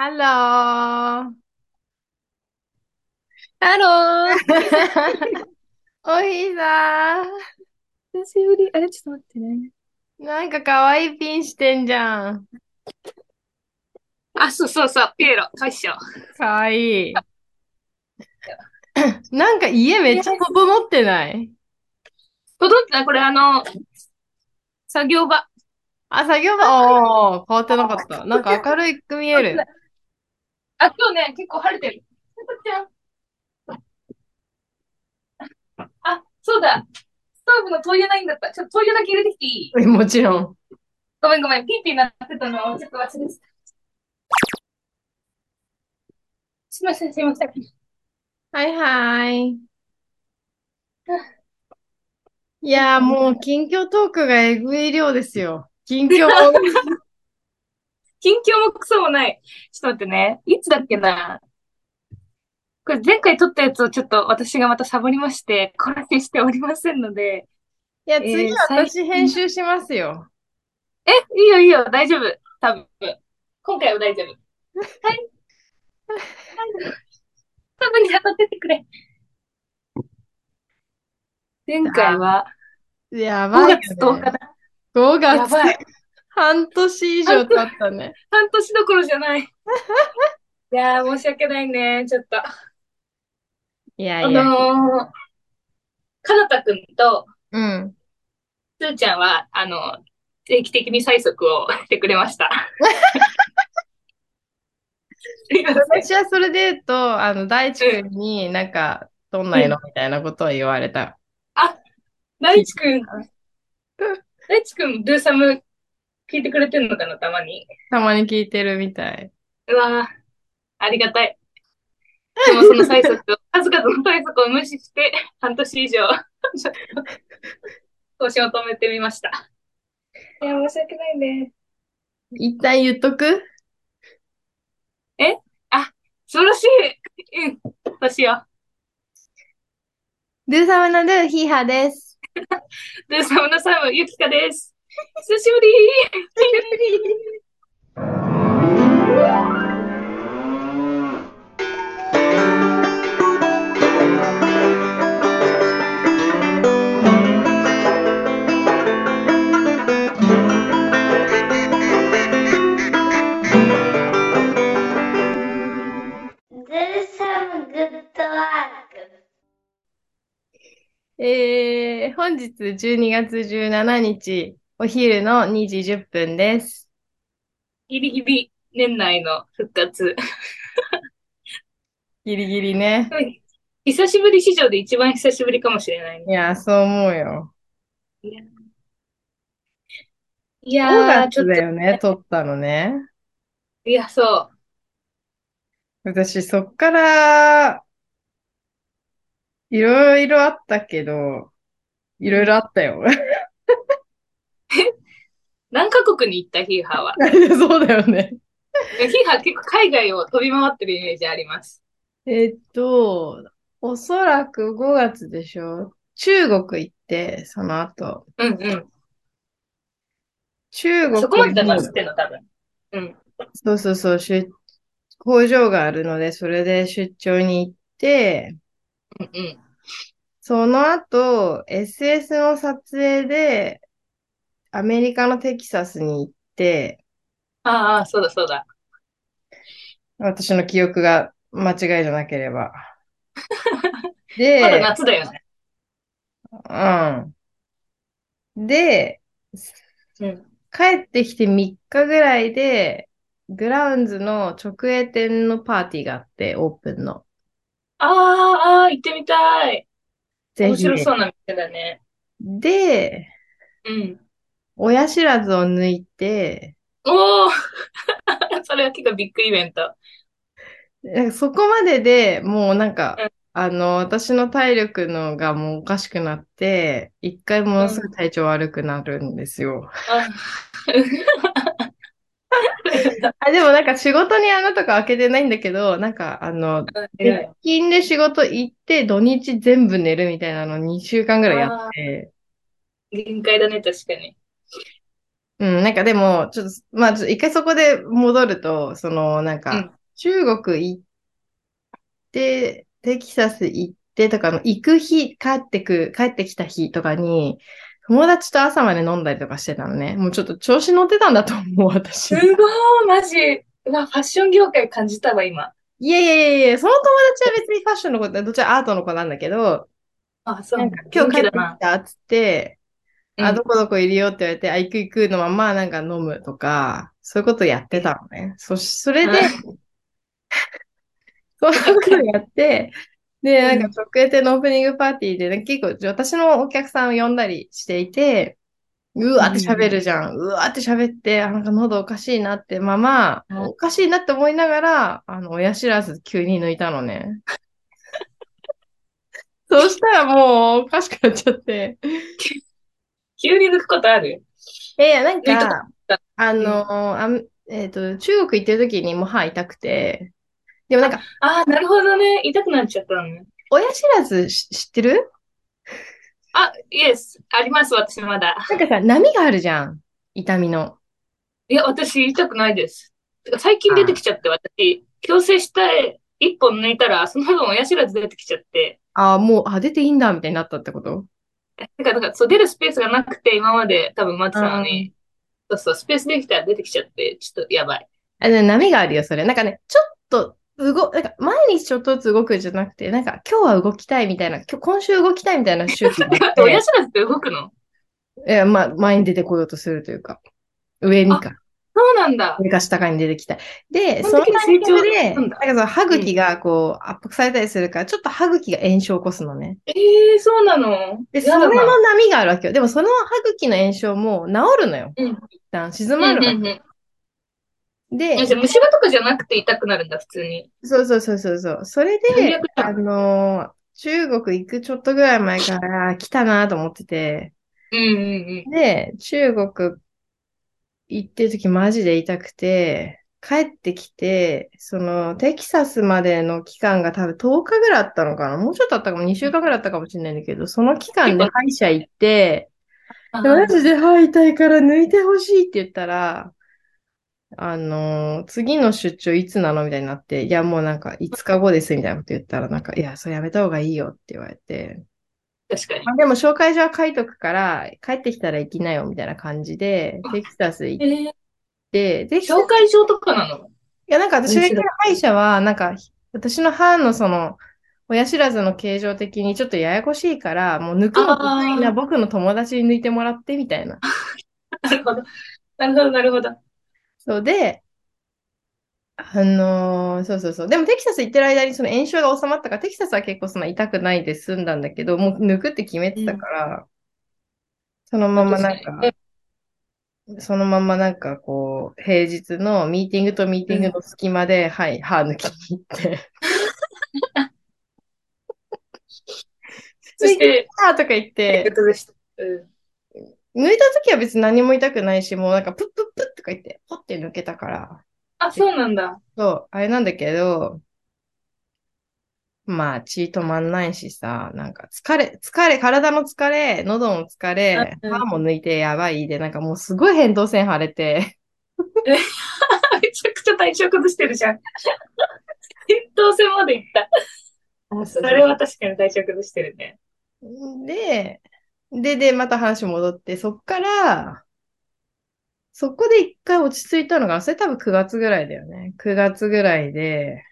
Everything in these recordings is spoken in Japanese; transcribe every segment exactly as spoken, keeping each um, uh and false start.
ハロー。 ハロー。 おひさ久しぶり。あれ、ちょっと待ってね。 ん。なんかかわいいピンしてんじゃん。 あ、そうそうそう、ピエロ、返しよかわいい。なんか家う。いや、 めっちゃ整ってない？ 届いてないこれ、あの、作業場。 あ、作業場、おー、変わってなかった。なんか明るく見える。 あ、今日ね、結構晴れてる。ちゃんあ、そうだ。ストーブの灯油ないんだった。ちょっと灯油だけ入れてきていい？ もちろん。 ごめんごめん。ピーピーなってたのをちょっと忘れてた。すいません、すいません。 はいはい。 あいやーもう近況トークがえぐい量ですよ。近況も。 近況もクソもない。ちょっと待ってね。いつだっけな。これ前回撮ったやつをちょっと私がまたサボりまして、これにしておりませんので、 いや、次えー、最私編集しますよ。 え、いいよいいよ、大丈夫。多分。今回は大丈夫。はい、はい、多分に当たっててくれ。前回あ、 はやばい 5月10 よね。 日だ。 5月。 やばい。 半年以上半年、 経ったね。 半年どころじゃない。いやー、申し訳ないね。ちょっと。あいやいや。 のー、かなたくんとうん。 つーちゃんは、あの、定期的に催促をしてくれました。すいません。 私はそれで言うと、あの、大地うん、 君になんか、どんなうん。 色みたいなことを言われた。 あ、大聞い地くん、 た。 大地くん、ドゥーサム聞いてくれてんのかな、たまに。 たまに聞いてるみたい。 うわー、ありがたい。でもその催促を、数々の催促を無視して、半年以上、ちょっと更新を止めてみました。いや、申し訳ないね。 一旦言っとく。 えあ、素晴らしい。うん、私よ。 ドゥサムのドゥヒーハです。 で、サムナサム、ゆきかです。久しぶり。 久しぶり。 Do some good work. えー、本日じゅうにがつじゅうしちにち、お昼のにじじゅっぷんです。 ギリギリ年内の復活。 ギリギリね。 久しぶり史上で一番久しぶりかもしれないね。 いや、そう思うよ。 いや、いや 5 ー、ちょっと、 月だよね、撮ったのね。 いや、そう。 私、そっから、いろいろあったけど、いろいろあうん。 ったよ。 何カ国に行ったヒーハーは？ そうだよね。 ヒーハー結構海外を飛び回ってるイメージあります。 えっと、おそらくごがつでしょ。中国行って、その後。 うんうん。 中そこまでだな、知国に、 ってんの、多分。うん。 そうそうそう、出工場があるので、それで出張に行って、 うんうん。 その後、エスエス の撮影で、アメリカのテキサスに行って、 ああ、そうだそうだ。 私の記憶が間違いじゃなければ。 まだで、 夏だよね。 うん。で、 うん。 帰ってきてみっかぐらいで、グラウンズの直営店のパーティーがあって、オープンの。 ああ、ああ、行ってみたい。面ぜひ。 白そうな店だね。 で、 うん。 親知らずを抜いて、 おお、それは結構ビッグイベント。 えそこまででもうなんか、 うん。 あの、私の体力のがもうおかしくなって、一回ものすごいうん。 体調悪くなるんですよ。 あ、 あ、でもなんか仕事に穴とか開けてないんだけど、なんかあの、鉄偉い。 筋で仕事行って土日全部寝るみたいなのにしゅうかんぐらいやっああ、 て、 限界だね、確かに。 うん、なんかでも、ちょっと、まあ、ちょっと一回そこで戻ると、その、なんか、 うん。 中国行って、テキサス行ってとかの、行く日、帰ってく、帰ってきた日とかに、友達と朝まで飲んだりとかしてたのね。もうちょっと調子乗ってたんだと思う、 す私。 ごい、マジ。うわ、ファッション業界感じたわ、今。 いやいやいやいや、その友達は別にファッションのこと、どっちらアートの子なんだけど、 あ、そうなんかなの。 今日帰ってき元気だな。 たっつって、あ、どうん。 こどこいるよって言われて、あ、行く行くのままなんか飲むとか、そういうことやってえ、 たのね。そし、それで、 あ、 そんなわかる。 ことやって、で、なんかうん。 直営店のオープニングパーティーで、ね、結構私のお客さんを呼んだりしていて、うわーって喋うんうんるじゃん。うわーって喋って、あ、なんか喉おかしいなって、まあまあ、 うん。あ、 おかしいなって思いながら、あの、親知らず急に抜いたのね。そうしたらもうおかしくなっちゃって。 急に抜くことある？ いやいや、なん抜いたことか、 ある？ あの、 うん。 あん、えっと、中国行ってる時にもう歯痛くて、でもなんあ、 か、 あー、なるほどね。痛くなっちゃったのね。 親知らずし知ってる？ あ、イエス。あります、私まだ。 なんかさ、波があるじゃん。痛みの。 いや、私痛くないです。てか最近出てきあちゃって、私、矯正した一本抜いたら、その分親知らず出てきちゃって、 あ、もう、あ、出ていいんだ、みたいになったってこと？ てか、なんか、そう、出るスペースがなくて、今まで多分待ってたのに、 うん。 そうそう、スペースできたら出てきちゃって、ちょっとやばい。 あ、で波があるよ、それ。なんかね、ちょっと、動、なんか、毎日ちょっとずつ動くんじゃなくて、なんか、今日は動きたいみたいな、今日、今週動きたいみたいな周期があっ待って、親て、 知らずって動くの？ え、まあ、前に出てこようとするというか、上にあ、 か。 そうなんだ。 上か下かに出てきたい。で、そのその時にタイミング成長なで、 んだ。 なんかその歯うん。 茎がこう圧迫されたりするから、ちょっと歯茎が炎症を起こすのね。 ええー、そうなの？ で、それのやだな。 波があるわけよ。でもその歯茎の炎症も治るのよ。 うん。 一旦静うん、うん、 まるわけ。 うん。え、 で、 じゃあ虫歯とかじゃなくて痛くなるんだ、普通に。 そうそうそうそうそう。それで、 最悪じゃあん。 のー中国行くちょっとぐらい前から来たなと思ってて、 うん、うん、うん。 で、中国行ってる時マジで痛くて、帰ってきて、その、テキサスまでの期間が多分とおかぐらいあったのかな。もうちょっとあったかも、にしゅうかんぐらいあったかもしれないんだけど、その期間で結構、 歯医者行って、でマジあで歯痛いから抜いてほしいって言ったら、あのー次の出張いつなのみたいになって、いや、もうなんかいつかごですみたいなこと言ったら、なんか、いや、それやめた方がいいよって言われて、 あ、確かに。 まあ、でも紹介状は書いとくから、帰ってきたら行きなよみたいな感じで、 あ、 テキサス行っえー、 て、テキサ紹介状とかなの？ いや、なんか私が行ってる親知ら歯医者は、なんか、私の歯のその、親知らずの形状的にちょっとややこしいから、もう抜くの得意なあ僕の友達に抜いてもらってみたいな。 あ、なるほど。なるほど、なるほど。 そうで、あのーそうそうそう。でもテキサス行ってる間にその炎症が収まったから、テキサスは結構そんな痛くないで済んだんだけど、もう抜くって決めてたうん。 から、そのまあ、 ま確かに。 なんか、そのままなんかこう、平日のミーティングとミーテうん。 ィングの隙間で、はい、歯抜きに行って、ついてきそして、 たとか言っ体て、 力でした。うん。 抜いた時は別に何も痛くないし、もうなんかプップップッとか言って、ポッて抜けたから、 あ、 でそうなんだ。 そう、あれなんだけど、まあ血止まんないしさ、なんか疲れ、疲れ、体の疲れ、喉の疲あ、 れ、 うん。 歯も抜いてやばいで、なんかもうすごい扁桃腺腫れて、 え、めちゃくちゃ体調崩してるじゃん。扁桃腺まで行った。あ、そそうそうそれは確かに体調崩してるね。 う。で、で、で、また話戻って、そっから、そこで一回落ち着いたのが、それ多分くがつぐらいだよね。くがつぐらいで、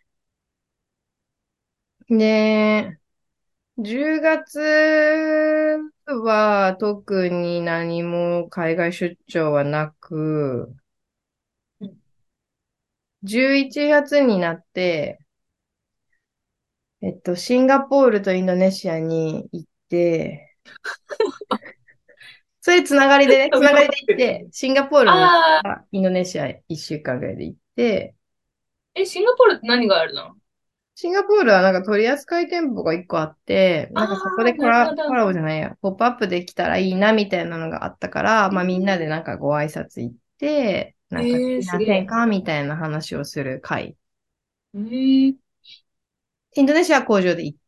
で、じゅうがつは特に何も海外出張はなく、 うん。 じゅういちがつになって、えっと、シンガポールとインドネシアに行って、それつながりでね、つ飛びながりで回ってる。 行って、シンガポールみっああ、 か、インドネシアいっしゅうかんぐらいで行って、 え、シンガポールって何があるの？ シンガポールはなんか取扱店舗がいっこあって、 あなんかそこであー、なるほコラ、コラボど。 じゃないや、ポップアップできたらいいなみたいなのがあったから、まあみんなでなんかご挨拶行って、なんかええー、 来すげえ。 ませんかみたいな話をする会。 ええー、 インドネシア工場で行って、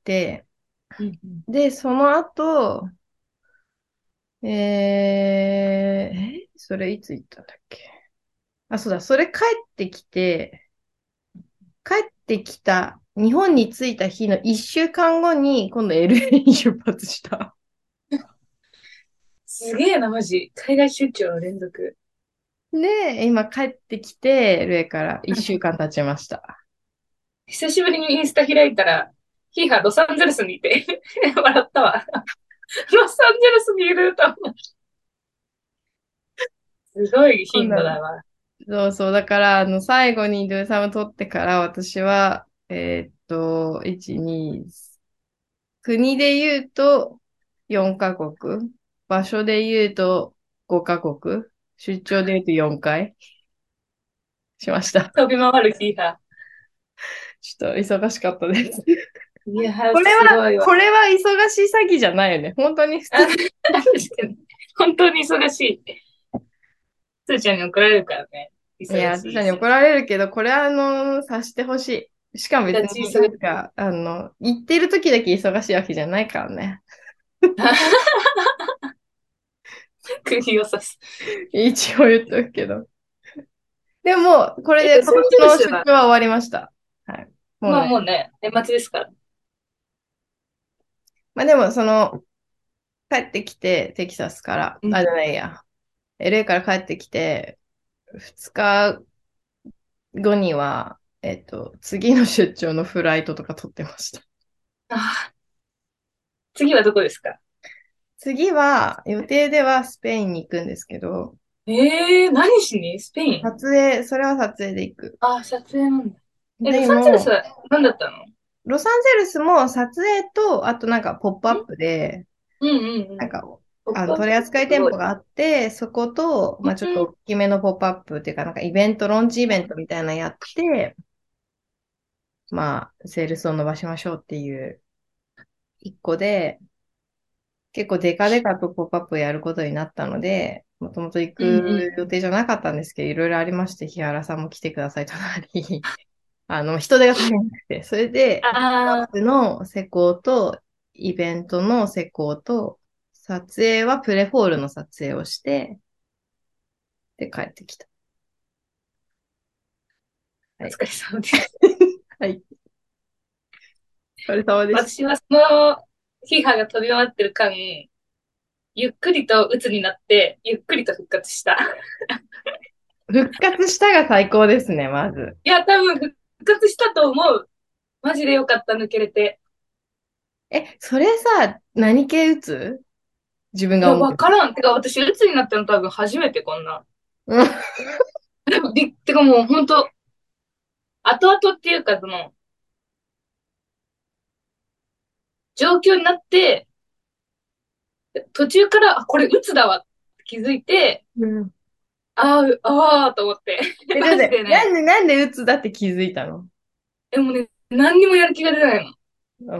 うんうん。 で、その後、えー、えそれいつ行ったんだっけ。あ、そうだ、それ帰ってきて、帰ってきた、日本に着いた日のいっしゅうかんごに、今度 エルエー に出発した。 すげえな、マジ。海外出張の連続。 で、今帰ってきて、エルエー からいっしゅうかん経ちました。 久しぶりにインスタ開いたら、ヒーハーロサンゼルスにいて、笑ったわ。ロサンゼルスにいると思う。すごい頻そうなの。 度だわ。 そうそう。だから、あの、最後にドゥーサム取ってから、私は、えーっと、いち、に、国で言うとよんカ国、場所で言うとごカ国、出張で言うとよんかいしました。 飛び回るヒーハちょっと忙しかったです。 ー。いやー、 これは、 すごいわ。 これは忙しい詐欺じゃないよね。本当に普あ、 通。 確かに。本当に忙しい。つーちゃんに怒られるからね。 いや、 忙しいし。 私に怒られるけど、これはあの、察してほしい。しかも別ガチに忙しい。 なんか、あの、言ってる時だけ忙しいわけじゃないからね。 釘を刺す。 一応言っとくけど。でも、これえ、 で今ロサンゼル年の出スは、 張は終わりました。はい。もうまあね。 もうね、年末ですから。 まあでも、その、帰ってきて、テキサスから、あ、じゃうん。 ないや、エルエー から帰ってきて、ふつかごには、えっと、次の出張のフライトとか取ってました。 あ、次はどこですか？ 次は、予定ではスペインに行くんですけど、 ええー、何しにスペイン？ 撮影、それは撮影で行く。 あ、撮影なんだ。え、ロでサンゼルスも、 は何だったの？ ロサンゼルスも撮影と、あとなんかポップアッんプで、 うんうんうん。 なんか、 ポッあの、 プアップ取扱すごい。 店舗があって、そこと、まあちょっと大きめのポップアップっていうか、なんかイベント、ローンチイベントみたいなのやって、まあ、セールスを伸ばしましょうっていう一個で、結構デカデカとポップアップをやることになったので、もともと行うんくうん。 予定じゃなかったんですけど、いろいろありまして、日原さんも来てくださいとなり、あの、人手が足りなくて、それで、ポップアッああ、 プの施工と、イベントの施工と、撮影はプレフォールの撮影をして、で、帰ってきた。はい。 お疲れ様です。 はい。お疲れ様でした。 私はその、ヒーハーが飛び回ってる間、ゆっくりと鬱になって、ゆっくりと復活した。 復活したが最高ですね、まず。 いや、多分復活したと思う。マジでよかった、抜けれて。 え、それさ、何系打つ自分いや、 が思ってる。 わからん。てか、私、鬱になったの多分初めてこんな。 うん。 びてかもう本当後々っていうか、その、状況になって、途中から、あ、これ鬱だわって気づいて、 うん。 あーあーと思って。 え、だっマジて、 でね。 なんで、なんで打つだって気づいたの？ でもね、何にもやる気が出ないの。 うん。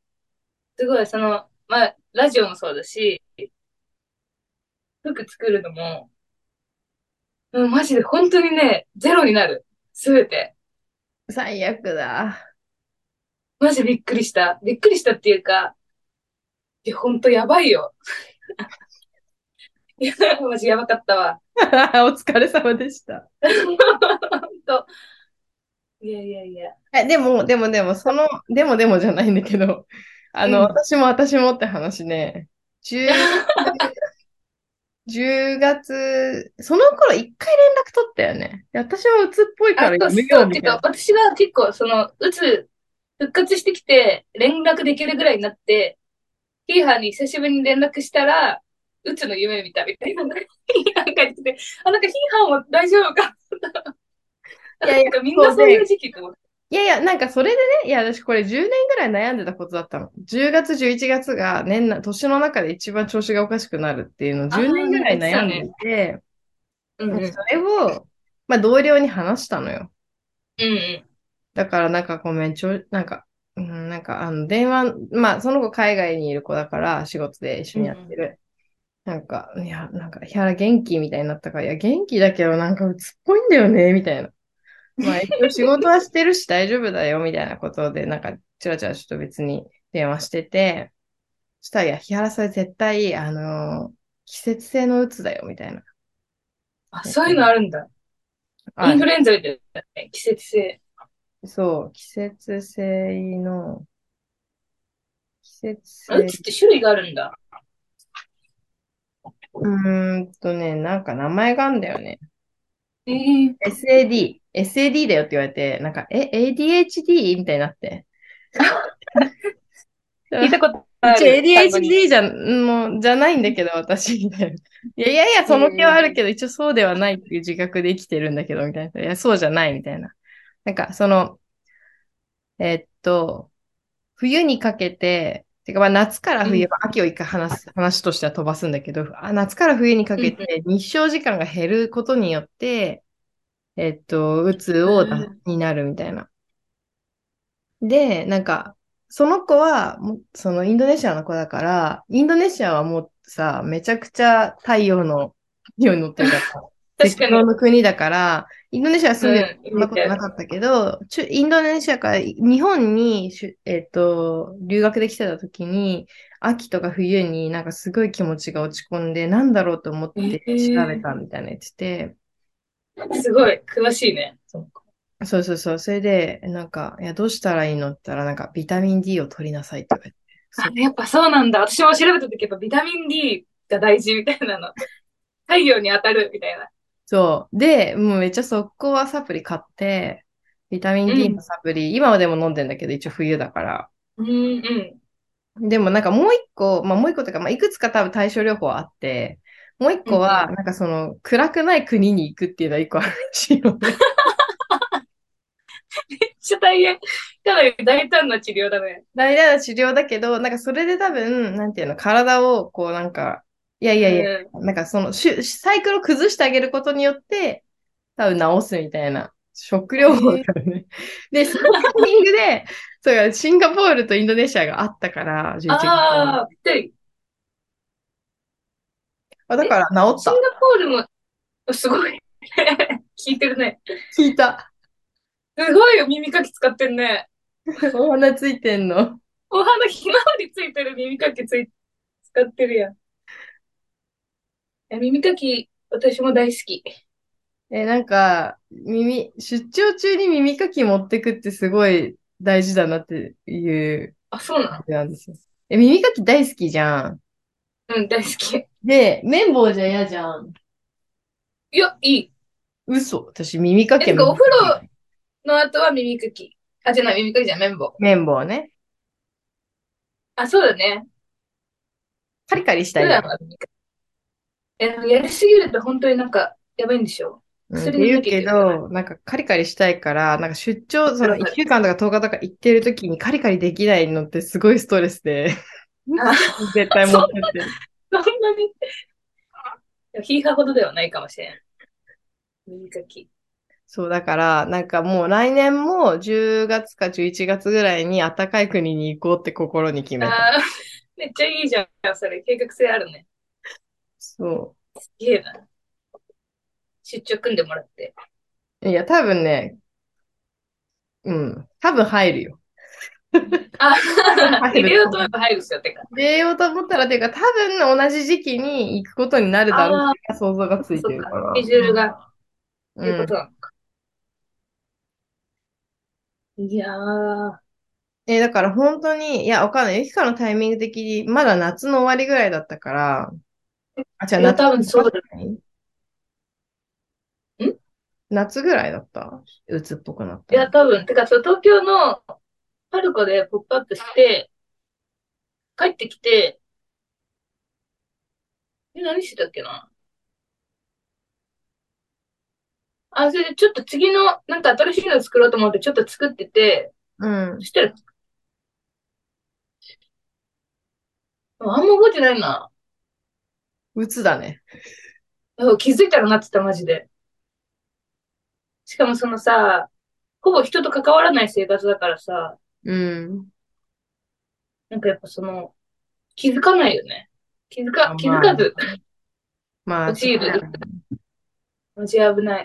すごい、その、まあ、ラジオもそうだし、服作るのも、うん、マジで本当にね、ゼロになる。すべて。 最悪だ。 マジびっくりした。びっくりしたっていうか、いや、本当やばいよ。いや、マジやばかったわ。 お疲れ様でした。 本当。いやいやいや。 え、でも、でも、でも、その、でも、でもじゃないんだけど、あの、 うん。 私も私もって話ね、じゅう、じゅうがつ、その頃一回連絡取ったよね。で私も鬱っぽいかあ、 らやめそうそう。てか、 ようみたいな。 私が結構、その、うつ、復活してきて、連絡できるぐらいになって、ヒーハーに久しぶりに連絡したら、うつの夢見たみたいな。なんか言ってて、あ、なんかヒーハーも大丈夫か。 いやいや、 なんかみんなそういうそうで、 時期と思って。 いやいや、なんかそれでね、いや、私これじゅうねんぐらい悩んでたことだったの。じゅうがつ、じゅういちがつが年な、年の中で一番調子がおかしくなるっていうのを10 ああ、 年ぐらいなんか言ってた悩んでいね。 て、 うんうん。 それを、まあ同僚に話したのよ。 うんうん。 だからなんかごめん、ちょ、なんか、うん、なんかあの電話、まあその子海外にいる子だから仕事で一緒にやってうんる。なんか、いや、なんか、ヒャラ元気みたいになったから、いや、元気だけどなんか鬱っぽいんだよね、みたいな。まあ一応仕事はしてるし大丈夫だよ、みたいなことで、なんか、ちらちらちょっと別に電話してて、そしたら、いや、日原さん絶対、あのー季節性の鬱だよ、みたいな。 あ、そういうのあるんだ。イある。 ンフルエンザみたいなね。季節性。 そう、季節性の、季節性、 うつって種類があるんだ。 うーんとね、なんか名前があるんだよね。 ええー。 エスエーディー、エスエーディー だよって言われて、なんか、え、エーディーエイチディー? みたいになって。 聞いたことあ一応る単語に。 エーディーエイチディー じゃ、もう、じゃないんだけど、私、みたいな。いやいやいや、 えその気はあるー、 けど、一応そうではないっていう自覚で生きてるんだけど、みたいな。いや、そうじゃない、みたいな。なんか、その、えっと、冬にかけて、てかまあ夏から冬、 うん。 まあ秋を一回話す、話としては飛ばすんだけど、あ、夏から冬にかうん。うけて日照時間が減ることによって、えっと、うつをだ、 ん。 になるみたいな。で、なんか、その子は、もうそのインドネシアの子だから、インドネシアはもうさ、めちゃくちゃ太陽の、太陽のっていうか、赤確かに。 道の国だから、インドネシア住んでるうん。イそんなメージある。 ことなかったけど、ちゅインドネシアから日本にしゅ、えっと、留学できてた時に、秋とか冬になんかすごい気持ちが落ち込んで、なんだろうと思っえて調べえたみたいな言ってて、 ー、すごい、詳しいね。そうか。 そうそうそう。それで、なんか、いや、どうしたらいいのって言ったら、なんか、ビタミン ディー を取りなさいって言われて。そあ、 う。 やっぱそうなんだ。私も調べたとき、やっぱビタミン D が大事みたいなの。太陽に当たるみたいな。 そう。で、もうめっちゃ速攻はサプリ買って、ビタミンう D のん。 サプリ、今はでも飲んでんだけど、一応冬だから。 うん、うん。 でもなんかもう一個、まあもう一個というか、まあいくつか多分対症療法あって、もう一うん、う個は、 ん。 なんかその、暗くない国に行くっていうのは一個あるらしいのね。 めっちゃ大変。かなり大胆な治療だね。 大事な治療だけど、なんかそれで多分、なんていうの、体をこうなんか、いやいやいや、 うん。 なんかその、しゅサイクルを崩してあげることによって、多分治すみたいな。食療法だえからね。で、そのタイミングで、そうか、シンガポールとインドネシアがあったから、じゅういちがつに。 ああー、ぴったり。 あ、だえ、 から治った。 シンガポールも、すごい。聞いてるね。 聞いた。 すごいよ、耳かき使ってんね。 お花ついてんの。 お花ひまわりついてる耳かきつい、使ってるやん。いや、耳かき、私も大好き。 え、なんか、耳、出張中に耳かき持ってくってすごい大事だなっていうあ、そうな感じなんですよ。え、耳かき大好きじゃん。 の？うん、大好き。 で、綿棒じゃ嫌じゃん。 いや、いい。 嘘。私耳かえ、 きはてか、お耳かき。 風呂の後は耳かき。あ、じゃない、耳かきじゃん、綿棒。 綿棒ね。 あ、そうだね。 カリカリした普いじゃん。 段は耳かき。え、やりすぎると本当になんか、やばいんでしょ？ うん、って薬飲んな言うきゃいけないから。 けど、なんかカリカリしたいから、なんか出張、その1 わかるわかる。 週間とかとおかとか行ってる時にカリカリできないのってすごいストレスで、 あ、 絶対持そんってってる。 な、そんなに。ヒーハーほどではないかもしれん。耳かき。 そう、だから、なんかもう来年もじゅうがつかじゅういちがつぐらいに暖かい国に行こうって心に決めた。 あー、めっちゃいいじゃん、それ。計画性あるね。 そすげえな。出張組んでもらって。 う。いや、多分ね、うん、多分入るよ。 あ、 多分入入れると思う。 ようと思えば入るっすよ、てか。 入れようと思ったら、ていうか、多分同じ時期に行くことになるだろうってあいう想像がつあ、 いてそっか。 るから。 スケジュールが、いううん。 ことなのか。いやー、 えーだから本当に、いや、わかんない。ゆきかのタイミング的に、まだ夏の終わりぐらいだったから、あ、じゃあいや、 夏多分のそうだ。 いんい夏ぐらいだった鬱っぽくなったや、 の。 多分、てか、そう、東京のパルコでポップアップして、帰ってきて、え、何してたっけな。あ、それでちょっと次の、なんか新しいの作ろうと思ってちょっと作ってて、 うん。 そしたら、あんま覚えてないな。 鬱だね。 うん気づいたらなってた、マジで。しかもそのさ、ほぼ人と関わらない生活だからさ、 うん。 なんかやっぱその、気づかないよね。気づか、 あ、まあ、 気づかずまあ、そうだ陥る。 よね。 マジ危ない。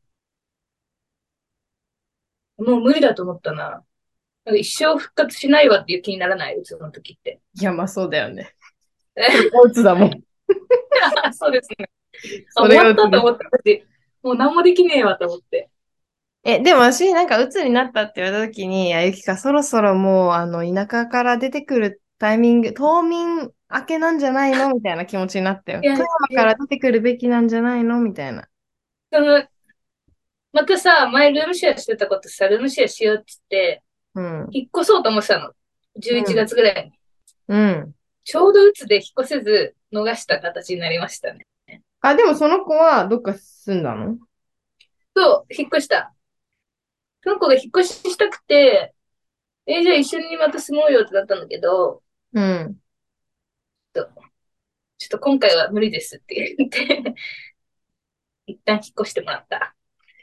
もう無理だと思ったな。なんか一生復活しないわっていう気にならない、うつの時って。 いや、まあそうだよね。それが鬱だもん。 そうですね。 あ、 それ終わが鬱です。 ったと思った私。もう何もできねえわと思って。 え、でも私なんか鬱になったって言われた時に、あゆきかそろそろもうあの田舎から出てくるタイミング、冬眠明けなんじゃないのみたいな気持ちになったよ。 いや、 富いや、 山から出てくるべきなんじゃないのみたいな。 その、またさ、前ルームシェアしてたことさ、ルームシェアしようって言って、 うん。 引っ越そうと思ってたの。11 うん。 月ぐらいに。 うん。 ちょうど鬱で引っ越せず逃した形になりましたね。 あ、でもその子はどっか住んだの？ そう、引っ越した。その子が引っ越ししたくて、えーじゃあ一緒にまた住もうよってなったんだけど、 うん。 ちょっと、ちょっと今回は無理ですって言って一旦引っ越してもらった。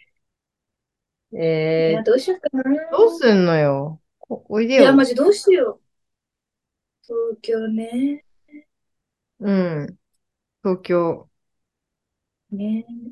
いや、 えー、 どうしようかな。 どうすんのよ。こおいでいや、マよ。 ジどうしよう。東京ね。 うん。東京。 ね。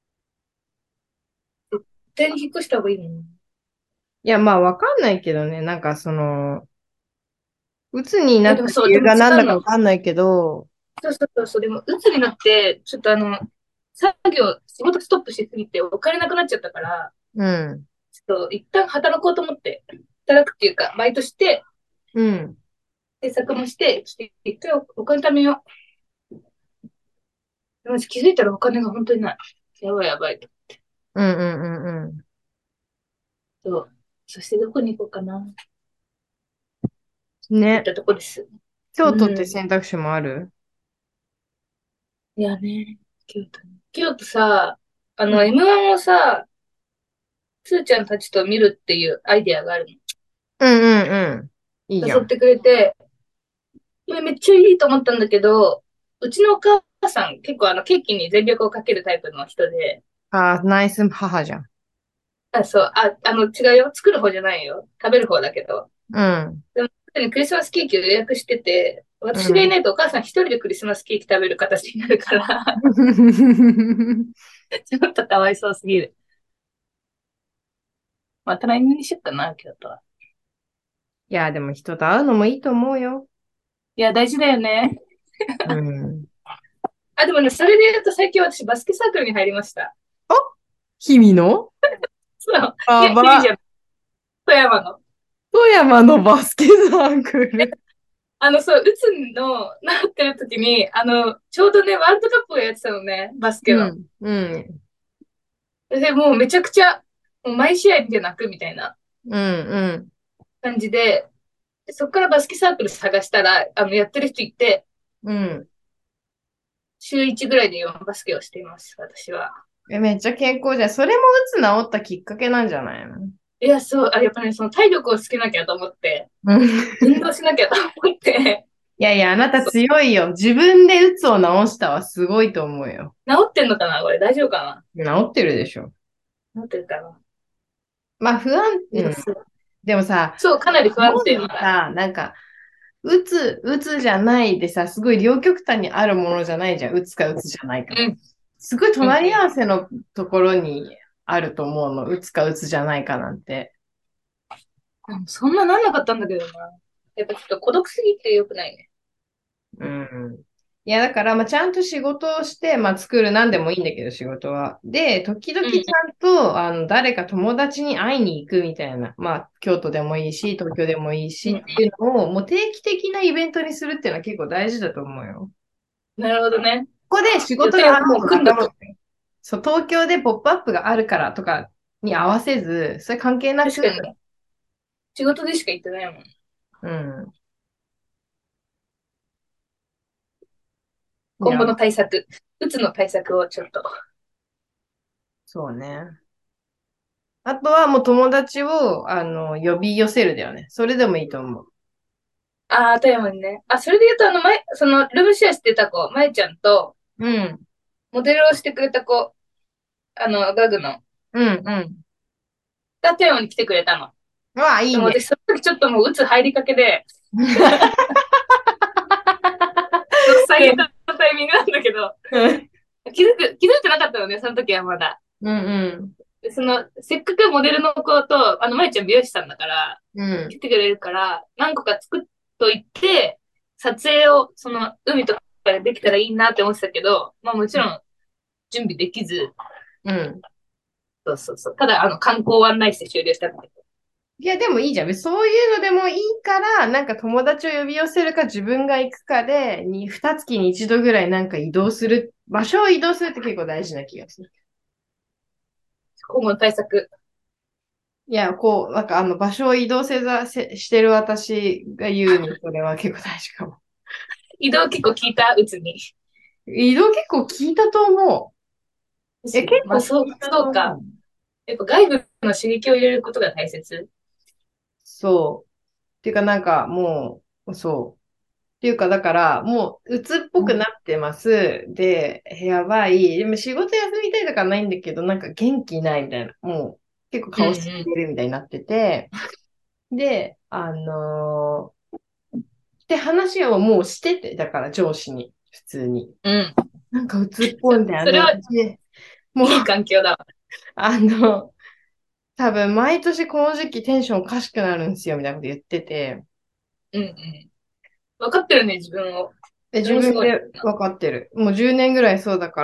絶対に引っ越した方がいいもん。 いや、まあわかんないけどね。なんかその、鬱になえ、 った理でもそう、でも違由がなんだかわうの。 かんないけど、 そうそうそうそう、でも、鬱になって、ちょっとあの、作業、仕事ストップしすぎてお金なくなっちゃったから、 うん。 ちょっと一旦働こうと思って、働くっていうか、バイトして、 うん。 制作もして、ちょっと一回おお金貯めよう。マジ気づいたらお金が本当にない。やばいやばいと。 うんうんうんうそう。そしてどこに行こうかな。とん。ね。 いったとこです。 京都ってうん。 選択肢もある？ いやね、京都ね。京都さ、あの、 うん。 エムワン をさ、つーちゃんたちと見るっていうアイデアがあるうんうんうん。いいの。 じゃん。 誘ってくれて、これめっちゃいいと思ったんだけど、うちのお母さん結構あのケーキに全力をかけるタイプの人で、 あー、ナイス母じゃん。 あ、そう、あ、あの違うよ。作る方じゃないよ。食べる方だけど。 うん。 でも、クリスマスケーキを予約してて、 うん。 私がいないとお母さん一人でクリスマスケーキ食べる形になるから、ちょっとかわいそうすぎる。また来年にしよっかな、京都は。 いや、でも人と会うのもいいと思うよ。 いや、大事だよね。 うん。 あ、でもね、それで言うと最近私バスケサークルに入りました。 あ、君のそう。いや、君じゃあば、 ん。富山の。 富山のバスケサークル。 あの、そう、うつの、なってる時に、あの、ちょうどね、ワールドカップをやってたのね、バスケの。 うん。うん。 で、もうめちゃくちゃ、もう毎試合で泣くみたいなうん。うん。 感じで、でそっからバスケサークル探したら、あの、やってる人いて、 うん。 週いちぐらいでよんバスケをしています、私は。 え、めっちゃ健康じゃん。それもうつ治ったきっかけなんじゃないの？ いや、そう、あ、やっぱね、その体力をつけなきゃと思って、 うん。 運動しなきゃと思って、 いやいや、あなたそう、 強いよ。自分でうつを治したはすごいと思うよ。 治ってんのかなこれ大丈夫か治ってるでしょ。 な治ってるかな。 まあ不安、 いや、 うん。 そう、 でもさ、 そう、かなり不日安定本まだ。 にさ、なんか、うつ、うつじゃないでさ、すごい両極端にあるものじゃないじゃん。うつかうつじゃないか。 うん、 すごいうん、う隣り合わん。 せのところにあると思うの。うつかうつじゃないかなんて。 うんそんななんなかったんだけどな。やっぱちょっと孤独すぎて良くないね。 うん。いや、だから、まあ、ちゃんと仕事をして、まあ、作る、なんでもいいんだけど、仕事は。で、時々ちうん、 ゃんと、あの、誰か友達に会いに行くみたいな。まあ、京都でもいいし、東京でもいいしうん。 っていうのを、もう定期的なイベントにするっていうのは結構大事だと思うよ。 なるほどね。 ここで仕予定をも事があるとう組んどく。 仲間そう、東京でポップアップがあるからとかに合わせず、それ関係なく、 確かに。仕事でしか行ってないもん。 うん。いや、 今後の対策。うつの対策をちょっと。 そうね。あとはもう友達を、あの、呼び寄せるだよね。それでもいいと思う。 ああ、富山にね。あ、それで言うと、あの、前、その、ルームシェアしてた子、まえちゃんと、 うん。 モデルをしてくれた子、あの、ガグの、 うん、うん。 が富山に来てくれたの。 うわ、いいね。 でも私、その時ちょっともう、うつ入りかけで、最悪のタイミングなんだけど、 うん、 気づく、気づいてなかったのね、その時はまだ。 うん、 でその、せっかくモデルの子と、あの、まえちゃん美容師さんだから、 うん。 来てくれるから、何個か作っといて、撮影を、その、海とかでできたらいいなって思ってたけど、まあもちろん、 準備できず、 うん。 そうそうそう。ただ、あの、観光案内して終了したんだけど。 いや、でもいいじゃん。別にそういうのでもいいから、なんか友達を呼び寄せるか自分が行くかで、に、二月に一度ぐらいなんか移動する、場所を移動するって結構大事な気がする。 今後の対策。 いや、こう、なんかあの場所を移動せざ、せ、してる私が言うに、それは結構大事かも。 移動結構聞いたうつに。 移動結構聞いたと思う。え、結まあ、 構そう、 聞いたとそうか。 思う。 やっぱ外部の刺激を入れることが大切。 そう。っていうかなんかもう、そう。っていうかだから、もう鬱っぽくなってます。で、やばい。でも仕事休みたいとかないんだけど、なんか元気ないみたいな。もう結構うんう顔死んん。 でるみたいになってて。で、あのーって話をもうしてて、だから上司に、普通に。 うん。 なんか鬱っぽいみたいな。で、 それは私、もう、 いい環境だわ。 あの、多分毎年この時期テンションおかしくなるんですよ、みたいなこと言ってて。 うんうん。分かってるね、自分を。 え、自それもすごい分で分かってる。もうじゅうねんぐらいそうだから、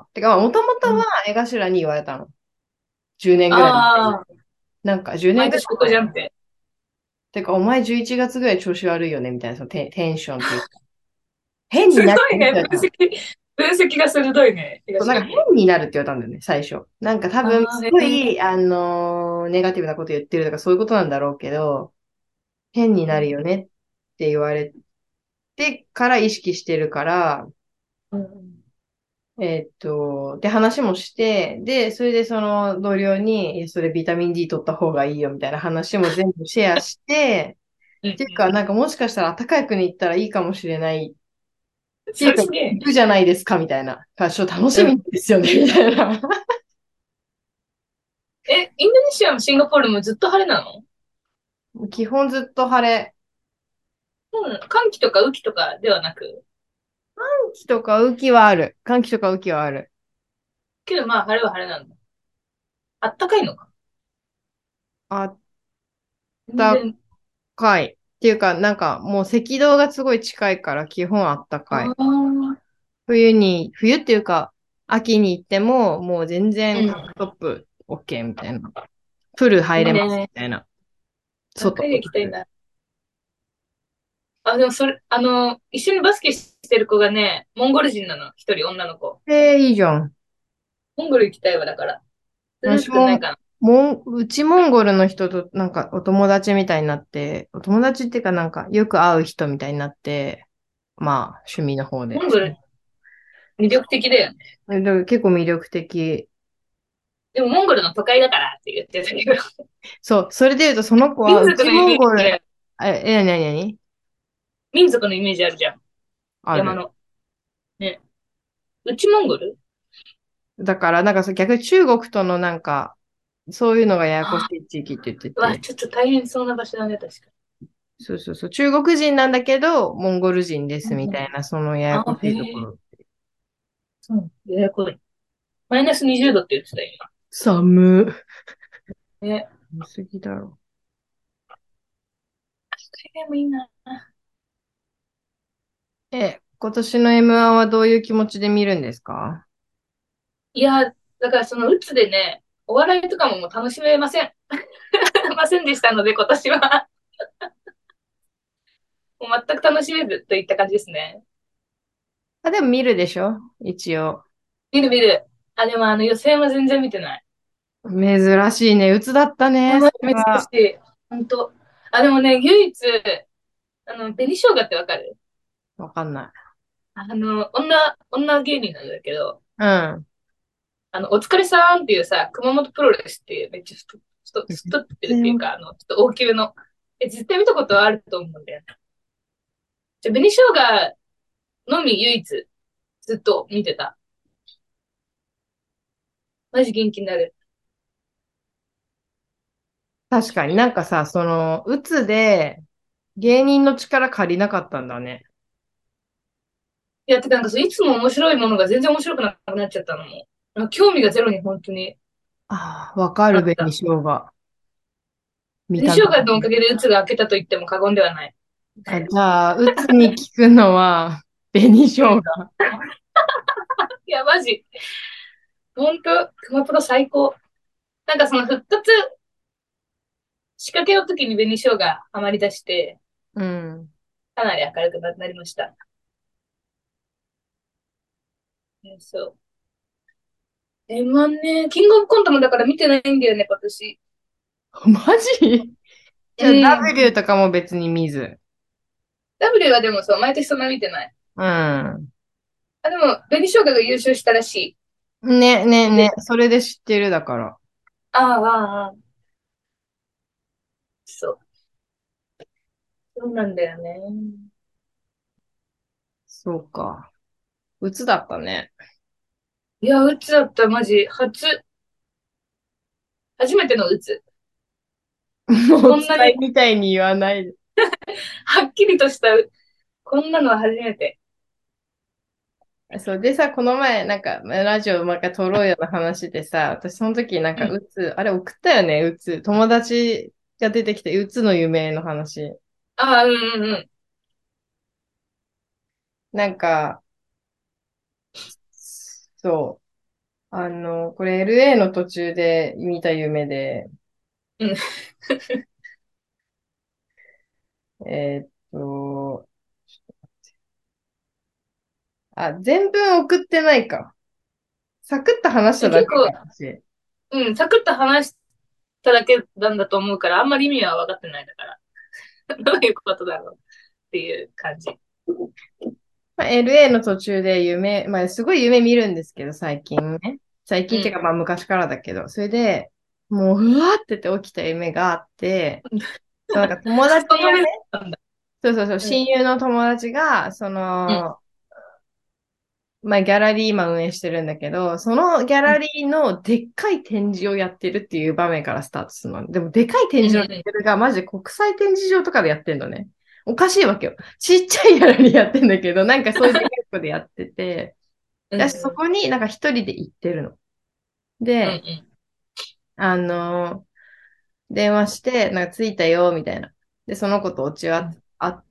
てか、もともとはな。うん。 江頭に言われたの。じゅうねんぐらい前に。 ああ、 なんかじゅうねんぐらい毎年ここじ前。 ゃんって。 てか、お前じゅういちがつぐらい調子悪いよね、みたいな、そのテン、テンションっていうか。変すになるってごいね、分言われたの。 析、分析が鋭いね、 そうなんか東に。 変になるって言われたんだよね、最初。なんか多分、 ああ、 すへえ。 ごい、あのーネガティブなこと言ってるとかそういうことなんだろうけど、変になるよねって言われてから意識してるから、 うん。 えーっと、で話もして、で、それでその同僚に、いやそれビタミン D 取った方がいいよみたいな話も全部シェアして、 うんっていうか、なんかもしかしたら暖かい国行ったらいいかもしれない。 うん。 っていうか、 それね、 行くじゃないですかみたいな。ちょっと楽しみうん。 ですよね、みたいな。 え、インドネシアもシンガポールもずっと晴れなの？ 基本ずっと晴れ。 うん。寒気とか雨季とかではなく。 寒気とか雨季はある。寒気とか雨季はある。 けどまあ晴れは晴れなんだ。あったかいのか。 あった全然。 かい。っていうか、なんかもう赤道がすごい近いから基本あったかあい。 あ。 冬に、冬っていうか、秋に行っても、もう全然タンうん。 クトップ OK みたいな。プール入れますみいいね。 たいな。 あ、 外。 海外行きたいな。あ、でもそれ、あの、一緒にバスケしてる子がね、モンゴル人なの。一人女の子。 えー、いいじゃん。 モンゴル行きたいわ、だから。連れてってくんない私も、 かな。 モン、うちモンゴルの人となんかお友達みたいになって、お友達っていうかなんかよく会う人みたいになって、まあ趣味の方で。 モンゴル魅力的だよね。 えでも結構魅力的。 でもモンゴルの都会だからって言ってたけど、 そう、それで言うとその子はうち民族のイモンゴル、 メージ、 え、え、なになに民族のイメージあるじゃん。 ある。 山の。ね。内モンゴル。 だからなんかそう逆に中国とのなんか、そういうのがややこしあ、 い地域って言ってうわ、 て。 ちょっと大変そうな場所だね、確かそうそうそう。中国人なんだけど、モンゴル人でに。うんうん、 すみたいな、そのややこあ、へえ。 しいところ。 そう。ややこい。マイナスにじゅうどって言ってたよ、 寒今。ね。 い。寒すぎだろ。 海外もいいな。 え、今年の エムワン はどういう気持ちで見るんですか？ いや、だからそのうつでね、お笑いとかももう楽しめません。ませんでしたので、今年は。もう全く楽しめずといった感じですね。 あ、でも見るでしょ一応。 見る見る。あ、でもあの予選は全然見てない。 珍しいね。鬱だったね、そあ、マジれは。 珍しい。本当。あ、でもね、唯一、あの、紅生姜ってわかる？ わかんない。 あの、女、女芸人なんだけど、 うん。 あの、お疲れさんっていうさ、熊本プロレスっていうめっちゃ太、太、太ってるっていうか、あの、ちょっと大きめの、え、絶対見たことあると思うんだよね。じゃ、紅生姜のみ唯一、ずっと見てた。マジ元気になる。 確かになんかさ、その、鬱で芸人の力借りなかったんだね。 いや、てかなんかそう、いつも面白いものが全然面白くなくなっちゃったのも。なんか興味がゼロに本当にああ、わかる、紅なった。 生姜。見た目。 紅生姜のおかげで鬱が明けたと言っても過言ではない。 あ、じゃあ、鬱に効くのは、紅生うん。 姜。 いや、マジ。 ほんと、熊プロ最高。なんかその復活仕掛けの時に紅生姜ハマり出して、 うん。 かなり明るくなりました。そう。エムワン ね、キングオブコントもだから見てないんだよね、今年。 マジうじゃあん。 ダブリュー とかも別に見ず。 W はでもそう、毎年そんな見てない。 うん。 あ、でも、紅生姜が優勝したらしね、ね、 い。で、 ね。それで知ってるだから。 ああ、ああ、ああ、そう。そうなんだよね。 そうか。鬱だったね。 いや、うつだった、マジ。初、初めてのうつ。 もう、 こんなに伝えみたいに言わないで。 はっきりとした、こんなのは初めて。 そう。でさ、この前、なんか、ラジオなんか撮ろうような話でさ、私その時なんか、 うん。 うつ、あれ送ったよね、うつ。友達が出てきて、うつの夢の話。 ああ、うんうんうん。 なんか、そう。あの、これ エルエー の途中で見た夢で、 うん。 えーっと、あ、全文送ってないか。サクッと話しただけか、 結構、 私。 うん、サクッと話しただけなんだと思うから、あんまり意味は分かってないだから。どういうことだろうっていう感じ。 まあ、エルエー の途中で夢、まあ、すごい夢見るんですけど、最近ね。最うん。 近っていうか、まあ、昔からだけど、それで、もう、うわーって言って起きた夢があって、なんか友達その目だがね、 ったんだ。 そうそうそう、 うん。 親友の友達が、そうん。 の、まあ、ギャラリー今運営してるんだけど、そのギャうん。 ラリーのでっかい展示をやってるっていう場面からスタートするの。でも、でかい展うん。 示のレベルがマジで国際展示場とかでやってんのね。おかしいわけよ。ちっちゃいギャラリーやってんだけど、なんかそういうでかいとこでやってて、 うん。 私そこになんか一人で行ってるの。 うん。うで、 ん。 あのー電話して、なんか着いたよ、みたいな。で、その子とおちはうん。 会って、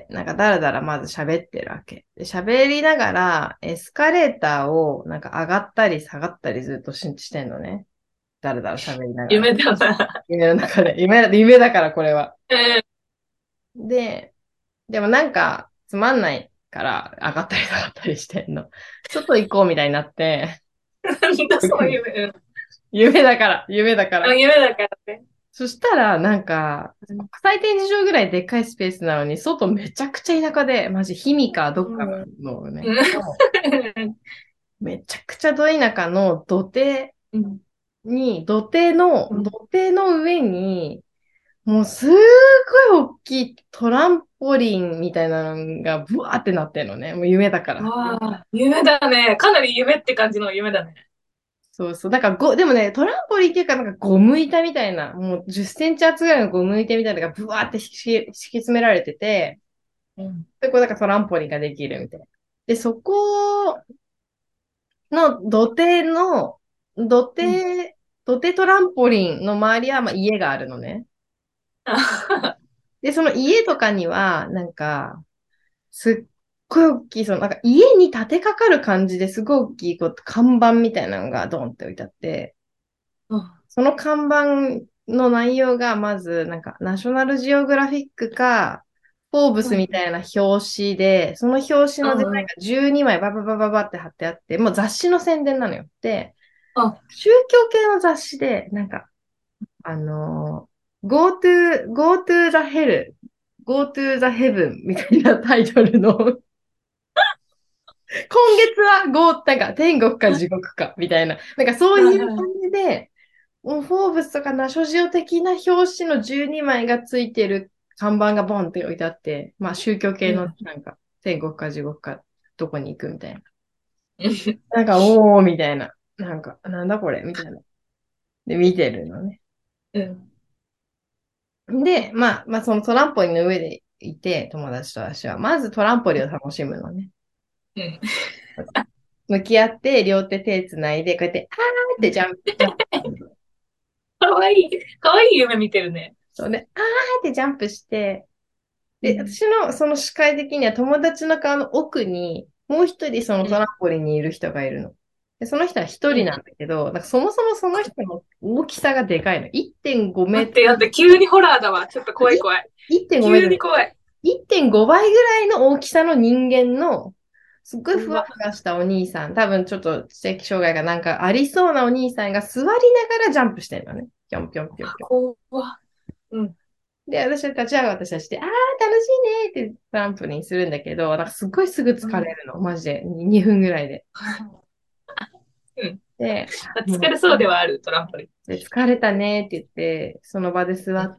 なんかだらだらまず喋ってるわけ。で、喋りながら、エスカレーターをなんか上がったり下がったりずっとし、してんのね。だらだら喋りながら。 夢だな。 夢の中で。夢だ、夢だからこれは。 うん。 で、でもなんかつまんないから上がったり下がったりしてんの。外行こうみたいになって、 なんだその夢。うん。 夢だから、夢だから。 あ、夢だからね。 そしたら、なんか、 うん。 国際展示場ぐらいでっかいスペースなのに、外めちゃくちゃ田舎で、マジ氷見かどっかうん。 のね、 うん。 めちゃくちゃど田舎の土手うん。 に、土手の、 うん。 土手の上に、もうすっごい大きいトランポリンみたいなのがブワーってなってんのね。もう夢だから。 わあ、夢だね。かなり夢って感じの夢だね。 そうそう。だからご、でもね、トランポリンっていうか、なんかゴム板みたいな、もうじゅっセンチ厚ぐらいのゴム板みたいなのがブワーって敷き敷き詰められてて、 うん。 で、こう、だからトランポリンができるみたいな。で、そこの土手の、土うん。 手、土手トランポリンの周りは、まあ、家があるのね。 あ。 で、その家とかには、なんか、すっごい大きい、その、なんか家に建てかかる感じですごい大きい、こう、看板みたいなのがドンって置いてあって、 うん。 その看板の内容が、まず、なんか、ナショナルジオグラフィックか、フォーブスみたいな表紙で、その表紙のデザインうん。 がじゅうにまいバババババって貼ってあって、もう雑誌の宣伝なのよ。で、 あ、 宗教系の雑誌で、なんか、あのー Go to, Go to the Hell, Go to the Heaven みたいなタイトルの今月は Go、なんか天国か地獄かみたいな、なんかそういう感はいはい。 じで、もうフォーブスとかナショジオ的な表紙のじゅうにまいがついてる看板がボンって置いてあって、まあ宗教系のうん。 なんか天国か地獄かどこに行くみたいな。 うん。 なんかおーみたいな。なんかなんだこれみたいな。で見てるのね。 うん。 で、まあまあそのトランポリンの上でいて友達と私は、まずトランポリンを楽しむのね。 うん。 向き合って両手手つないで、こうやってあーってジャンプ、ジャンプするの。 かわいい。かわいい夢見てるね。 そうね、あーってジャンプして、で、 うん。 私のその視界的には友達の顔の奥に、もう一人そのうん。 トランポリンにいる人がいるの。 で、その人は一うん。 人なんだけど、なんかそもそもその人の大きさがでかいの。いってんごメ待って、 ートル、 待って、急にホラーだわ。ちょっと怖い怖い。 いってんごメートル、 急に怖い。 いってんごばいぐらいの大きさの人間の、すっごいふわうわ、 ふわしたお兄さん、多分ちょっと知的障害がなんかありそうなお兄さんが座りながらジャンプしてるのね。ぴょんぴょんぴょんぴょ怖っ。うん。 ん。で、私は立ち上がってたして、あー、楽しいねってトランプリンするんだけど、なんかすっごいすぐ疲うん。 れるの。マジで。にふんぐらいで。 うん。 で、 まあ疲もれそうではある、トランポリン。 う、で疲れたねって言って、その場で座うん。 って、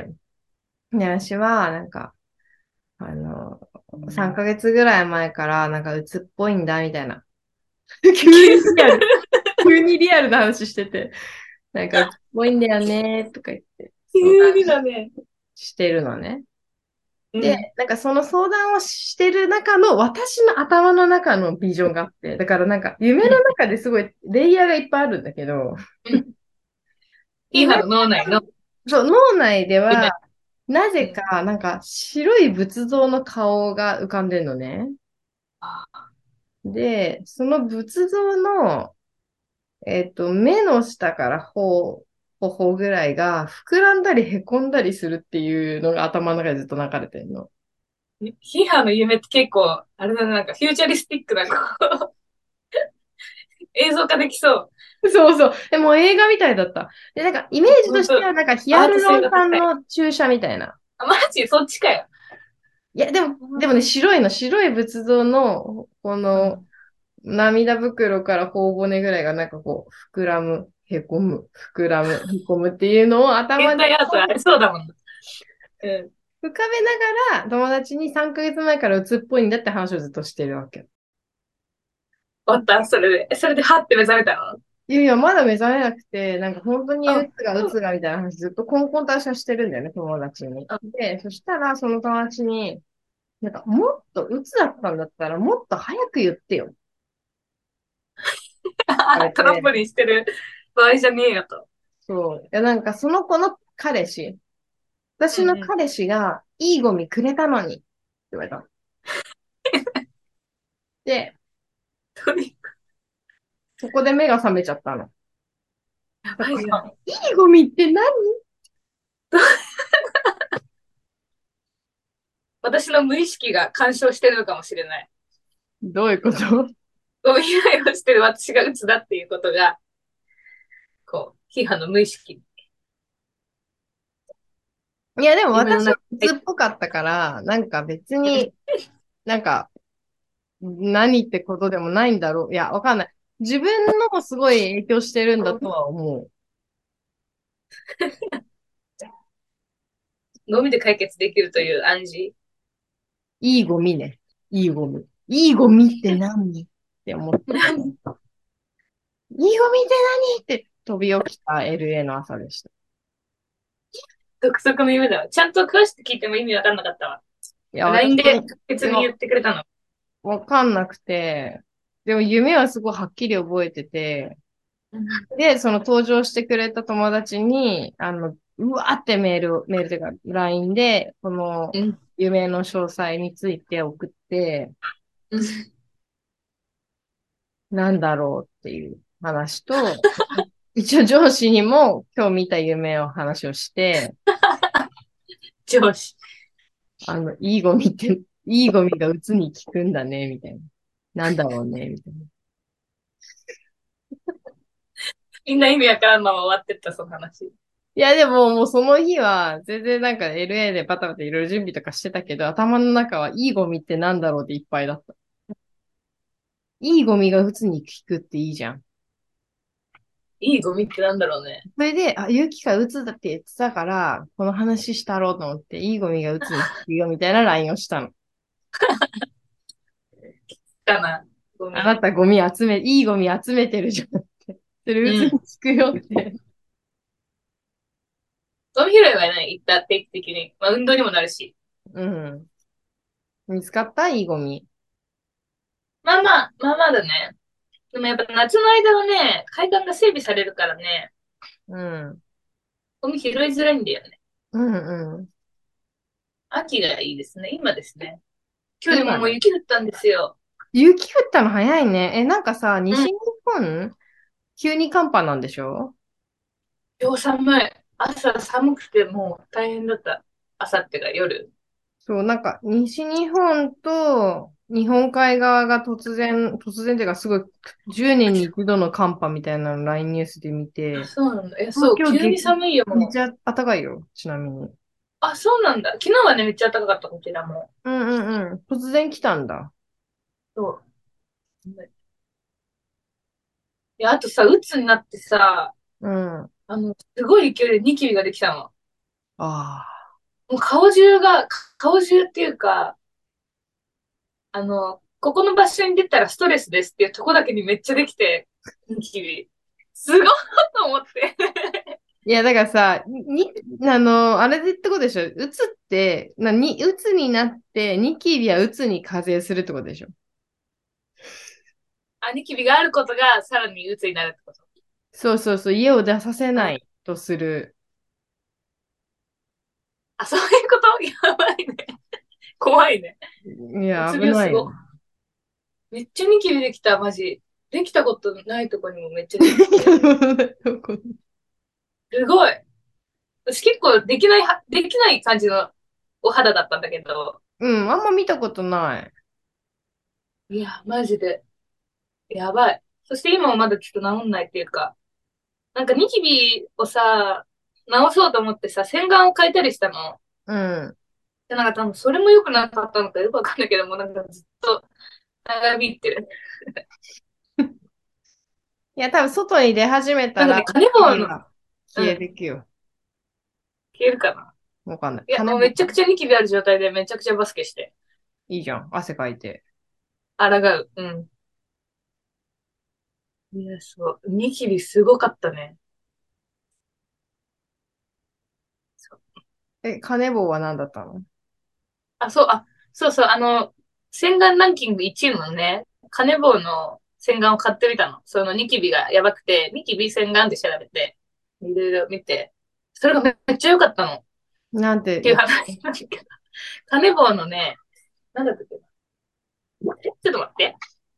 で、私は、なんか、あの、さんかげつぐらい前から、なんか、鬱っぽいんだ、みたいな。急にリアル、急にリアルな話してて、なんか、鬱っぽいんだよね、とか言って、相急談にだね。 してるのね。で、 うん。 なんかその相談をしてる中の私の頭の中のビジョンがあって、だからなんか夢のうん。 中ですごいレイヤーがいっぱいあるんだけど、 うん。ヒーハ夢、 ーの脳内のそう、脳内では、 夢。 なぜうん。 かなんか白い仏像の顔が浮かんでるのね。 あで、その仏像の、えっと、目の下から頬、頬ぐらいが膨らんだり凹んだりするっていうのが頭の中でずっと流れてるの。 ーヒーハーの夢って結構、あれだね、なんかフューチャリスティックな、こう、映像化できそう。 そうそう。でも映画みたいだった。で、なんかイメージと本当してはなんかヒアート性アルロンが高い。 酸の注射みたいな。 あ、マジそっちかよ。 いや、でも、でもね、白いの、白い仏像の、この、 うん。 涙袋から頬骨ぐらいがなんかこう、膨らむ、へこむ、膨らむ、へこむっていうのを頭に現代アートありそうだもんな。うん。 浮かべながら、友達にさんかげつまえから鬱っぽいんだって話をずっとしてるわけ。 終わった、それで。それで、はって目覚めたの？ いやいや、まだ目覚めなくて、なんか本当にあ、 鬱が鬱がみたいな話ずっとコンコンと私はしてるんだよね、友達に。 あ、 で、そしたらその友達に、なんかもっと鬱だったんだったらもっと早く言ってよって言われトランポて、 リンしてる場合じゃねえよと。 そう。いや、なんかその子の彼氏、私うんうん。 の彼氏がいいゴミくれたのにって言われたの。で、 トリそこで目が覚めちゃったの。 やだかばいじゃん。 ら、いいゴミって何？ 私の無意識が干渉してるのかもしれない。 どういうこと？ ゴミ拾いをしてる私が鬱だっていうことが、こう、批判の無意識、 いや、でも私は夢の中に。 鬱っぽかったから、なんか別になんか何ってことでもないんだろう。いや、わかんない。自分のもすごい影響してるんだとは思う。 ゴミで解決できるという暗示。 いいゴミね。いいゴミ。いいゴミって何って思った。いいゴミって何って飛び起きた エルエー の朝でした。 独特の夢だわ。ちゃんと詳しく聞いても意味わかんなかったわ。 いや、 ライン私も、 で別に言っいや、 てくれたの。 わかんなくて、でも夢はすごいはっきり覚えてて、で、その登場してくれた友達に、あの、うわーってメールを、メールというか、ライン で、このうん。 夢の詳細について送って、 うん。 なんだろうっていう話と、一応上司にも今日見た夢を話をして、 上司。 あの、いいゴミって、いいゴミが鬱に効くんだね、みたいな。なんだろうね、みたいな。 みんな意味わからんまま終わってった、その話。 いや、でももうその日は、全然なんか エルエー でバタバタいろいろ準備とかしてたけど、頭の中はいいゴミってなんだろうでいっぱいだった。いいゴミが鬱に効くっていいじゃん。 いいゴミってなんだろうね。 それで、あ、勇気が鬱だって言ってたから、この話したろうと思って、いいゴミが鬱に効くよみたいな ライン をしたの。 かな、ゴミ。 あなたゴミ集め、いいゴミ集めてるじゃんって。それ鬱に効うん。 くよって。 ゴミ拾いはね、行った定期的に。まあ、運動にもなるし。 うん。見つかったいいゴミ。 まあまあ、まあまあだね。でもやっぱ夏の間はね、海岸が整備されるからね、 うん。 ゴミ拾いづらいんだよね。 うんうん。 秋がいいですね。今ですね。今日でももう今ね。 雪降ったんですよ。 雪降ったの早いね。え、なんかさ、 うん。 西日本、急に寒波なんでしょ？ 今日寒い。朝寒くてもう大変だった。朝ってか夜。 そう、なんか、西日本と日本海側が突然、突然っていうか、すごい、じゅうねんに一度の寒波みたいなのを ライン ニュースで見あ、 て、 そうなんだ。え、そう、 東京急に激、 寒いよ、もう。 めっちゃ暖かいよ、ちなみに。 あ、そうなんだ。昨日はね、めっちゃ暖かかった、こちらも。 うんうんうん。突然来たんだ。 そう。いや、あとさ、鬱になってさ、 うん。ああの、すごい勢いでニキビができたの。 あ。 もう顔中が、か顔中っていうか、あの、ここの場所に出たらストレスですっていうとこだけにめっちゃできて、ニキビ。すごいと思って。 いや、だからさ、に、あの、あれでってことでしょ？うつって、な、に、うつになって、ニキビはうつに課税するってことでしょ？ あ、ニキビがあることがさらに鬱になるってこと。 そうそうそう、家を出させなあ、 いとする。 あ、そういうことやばいね。怖いね。 いや、 うつ危ないよ。 病すご。めっちゃニキビできた、マジ。できたことないとこにもめっちゃできて。すごい。私結構できないは、できない感じのお肌だったんだけど、 うん、あんま見たことない。 いや、マジで、やばい。そして今もまだちょっと治んないっていうか、なんかニキビをさ、治そうと思ってさ、洗顔を変えたりしたの。 うん。 で、なんか多分それも良くなかったのかよくわかんないけども、なんかずっと長引いてる。 いや、多分外に出始めたら、 なんかね、カネボウの、 ニキビは消えてうん、 いくよ。 消えるかな。 わかんない。 いや、もうめちゃく金もちゃニキビある状態でめちゃくちゃバスケして、 いいじゃん。汗かいて。 抗う。うん。いや、そう。ニキビすごかったね。 え、カネボウは何だったの？ あ、そう、あ、そうそう、あの、洗顔ランキングいちいのね、カネボウの洗顔を買ってみたの。そのニキビがやばくて、ニキビ洗顔で調べて、いろいろ見て、それがめめっちゃ良かったの。っなんてていうやつ？ 話なんだけど。カネボウのね、なんだったっけな。ちょっと待って。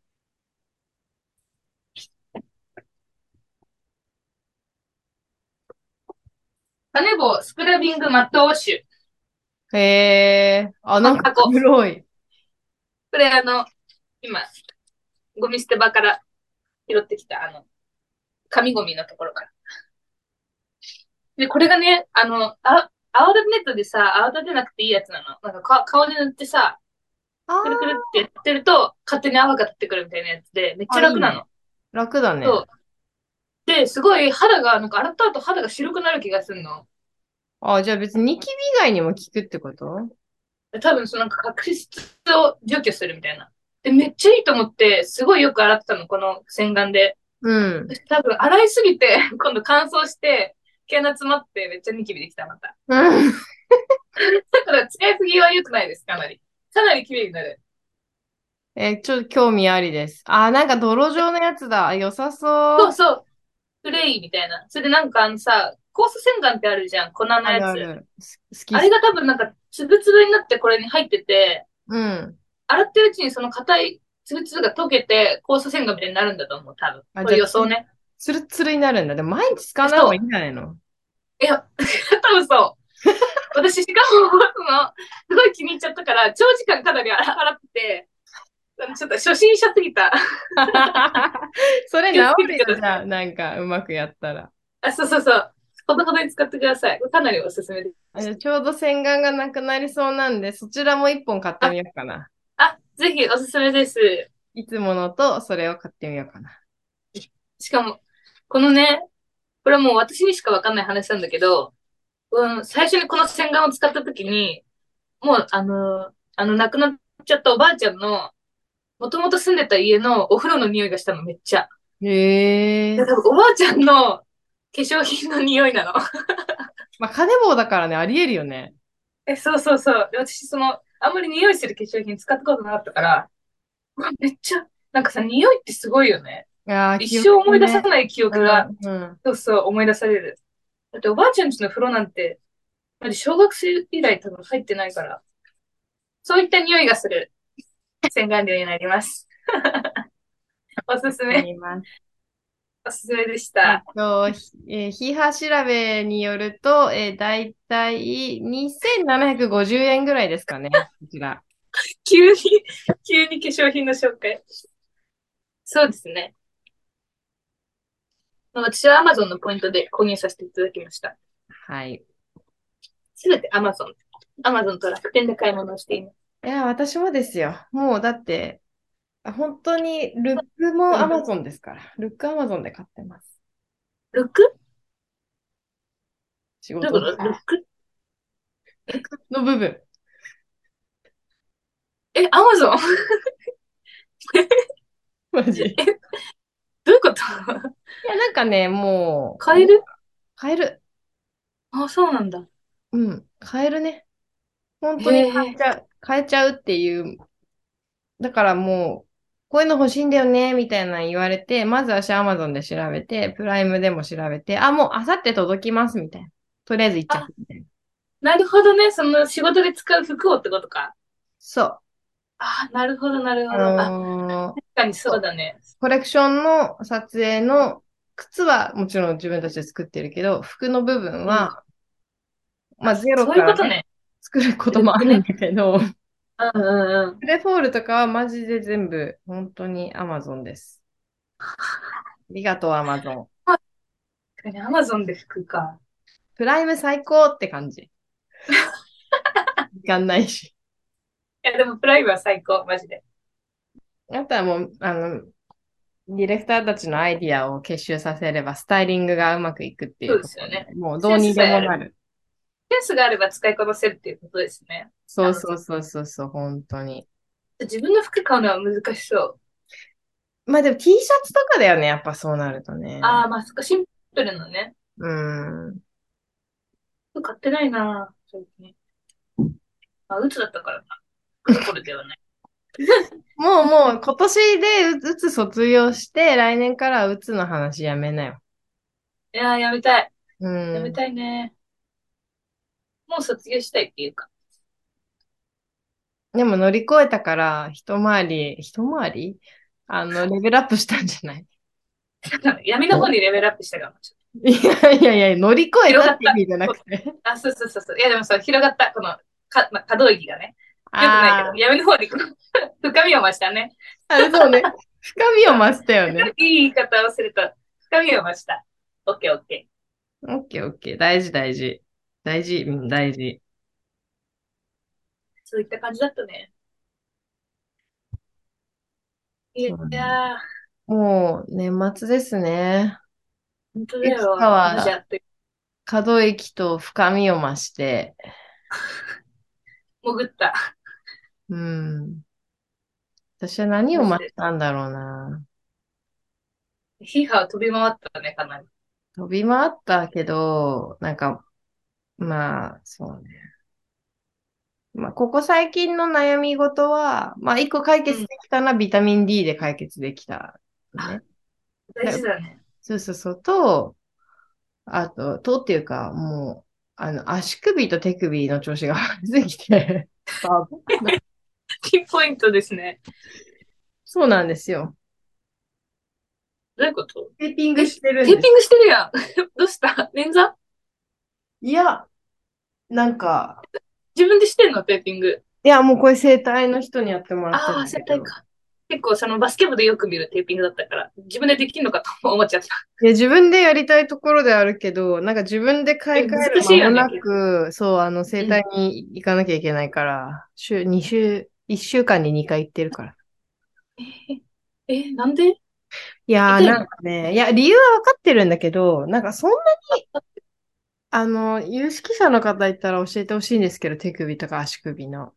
カネボウスクラビングマットウォッシュ。 へえ、あ、なんかこの箱。 黒い。 これあの、今、ゴミ捨て場から拾ってきた、あの、紙ゴミのところから。で、これがね、あの、あ、泡立てネットでさ、泡立てなくていいやつなの。なんかか顔で塗ってさ、 あくるくるってやってると、勝手に泡が立ってくるみたいなやつで、めっあ、あ、いいね。 ちゃ楽なの。 楽だね。 そう。で、すごい肌が、なんか洗った後肌が白くなる気がするの。 あ、じゃあ別にニキビ以外にも効くってこと？ 多分そのなんか角質を除去するみたいな。で、めっちゃいいと思って、すごいよく洗ってたの、この洗顔で。 うん。 多分洗いすぎて、今度乾燥して、毛が詰まってめっちゃニキビできた、また。 うん。 だから使いすぎは良くないです、かなり。かなり綺麗になる。 えーちょっと興味ありです。あー、なんか泥状のやつだ。良さそう。 そうそう。プレイみたいな。それでなんかあのさ、酵素洗顔ってあるじゃん、粉のあやつ。 るある。す好きあれ好き。 が多分なんか、つぶつぶになってこれに入ってて、 うん。 洗ってるうちにその硬いつぶつぶが溶けて、酵素洗顔みたいになるんだと思う、多分。 あ、 これじゃあつ、 予想ね。 つるつるになるんだ。でも毎日使わない方がいいんそう。 じゃないの？ いや、多分そう。私、しかも、その、すごい気に入っちゃったから、長時間かなり洗洗ってて、ちょっと初心者すぎた。 それ治気をつけてるよ、じゃあ、 ください。 なんかうまくやったら。 あ、そうそうそう。ほどほどに使ってください。かなりおすすめであ、じゃあした。 ちょうど洗顔がなくなりそうなんで、そちらも一本買ってあ、 みようかな。 あ、ぜひおすすめです。 いつものとそれを買ってみようかな。 しかも、このね、これはもう私にしかわかんない話なんだけど、うん、最初にこの洗顔を使った時に、もう、あの、あの、亡くなっちゃったおばあちゃんの、もともと住んでた家のお風呂の匂いがしたの、めっちゃ。で、 へえ。 多分おばあちゃんの化粧品の匂いなの。 まあ、金棒だからね、ありえるよね。 え、そうそうそう。で、私、その、あんまり匂いする化粧品使ったことなかったから、うわめっちゃ、なんかさ、匂いってすごいよね。 いやー、 一記憶生思い出さね。 ない記憶が、 うん、うん。 そうそう思い出される。だっておばあちゃんちの風呂なんて、まだ小学生以来多分入ってないから、そういった匂いがする洗顔料になります。 おすすめ。 あります。 おすすめでしえった。 と、ひえーヒーハー調べによると、えー、だいたいにせんななひゃくごじゅうえんぐらいですかね。こちら。 急に、急に化粧品の紹介。そうですね。私は Amazon のポイントで購入させていただきました。 はい。 すべて Amazon。Amazon と楽天で買い物をしています。 いや、私もですよ。もうだって、本当にルックもうん。 Amazon ですから。ルック Amazon で買ってます。 ルック仕どういうこ事柄。 とルックの部分。 え、Amazon? マジ。 え、どういうこといや、なんかね、もう、 買える買える。 あ、そうなんだ。 うん、買えるね。本当に買えへえ。 ちゃう。買えちゃうっていう。だからもう、こういうの欲しいんだよね、みたいなの言われて、まず私 Amazon で調べて、プライムでも調べて、あ、もうあさって届きます、みたいな。とりあえず一着、 あ、 みたいな。 なるほどね。その仕事で使う服をってことか。 そう。 あ、なるほど、なるあほど。あ、 のー確かにそうそうだね。 コレクションの撮影の靴はもちろん自分たちで作ってるけど、服の部分うん。 は、まあ、 あゼロそういからね、 うことね。 作ることもあルックね。 るんだけど、 うんうんうん。 プレフォールとかはマジで全部、本当に Amazon です。ありがとう Amazon。 確かに Amazon で服か。 プライム最高って感じ。時間ないし。 いや、でもプライムは最高、マジで。 あとはもう、あの、ディレクターたちのアイディアを結集させれば、スタイリングがうまくいくっていそううところで、 ですよね。 もうどセンスうにでさえあれば。 もなる。 センスがあれば使いこなせるっていうことですね。 そうそう Amazon。 そうそうそう、本当に。 自分の服買うのは難しそう。 まあでも T シャツとかだよね、やっぱそうなるとね。 ああ、まあ、そっか、シンプルなね。 うん。 服買ってないな。そうですね。まあ、鬱だったからな。服どころではない。 もうもう今年でううつ卒業して、来年からはうつの話やめなよ。 いやー、やめたい。 うん。 やめたいね。もう卒業したいっていうか。 でも乗り越えたから、一回り、一回りあの、レベルアップしたんじゃない？ 闇の方にレベルアップしたかも。ちょっといやいやいや、乗り越えた広がった。 って意味じゃなこくて。 あ、そうそうそうそう。いや、でもそう、広がった。この、か、まあ、可動域がね。よくないけど、 あ闇の方にこの深みを増したね。 あ、あれそうね。深みを増したよね。 いい言い方をすると、深みを増した。オッケーオッケオッケーオッケー。大事大事。大事、うん、大事。 ー。そういった感じだったね。いそうね。 やー、 もう年末ですね。 本当だいつかよ。マジあはっという可動域と深みを増して、 間。潜った。 うん。私は何をマジで。 増したんだろうな。 ヒーハー飛び回ったね、かなり。 飛び回ったけど、なんか、まあ、そうね。まあ、ここ最近の悩み事は、まあ、一個解決うん。 できたのはビタミン D で解決できたのあ、 ね。 大だ事だね。 そうそうそう。と、あと、とっていうか、もう、あの、足首と手首の調子が悪すぎて、バブピンポイントですね。 そうなんですよ。 どういうことテーピンえ、 グしてるんです。 テーピングしてるやん。どうした捻挫いや、なんか、 自分でしてんのテーピング。 いや、もうこれ整体の人にやってもらってるああ、 んだけど、 接待か。結構そのバスケ部でよく見るテーピングだったから、自分でできるのかと思っちゃった。 いや、自分でやりたいところであるけど、なんか自分で買いえ、 替える難しいよね、 間もな結構。 く、そう、あの、整うん。 体に行かなきゃいけないから、週、に週、いっしゅうかんににかい行ってるから。 え、え、なんでいやー、なん痛いのかね、いや、理由は分かってるんだけど、なんかそんなに、あの、有識者の方いたら教えてほしいんですけど、手首とか足首の。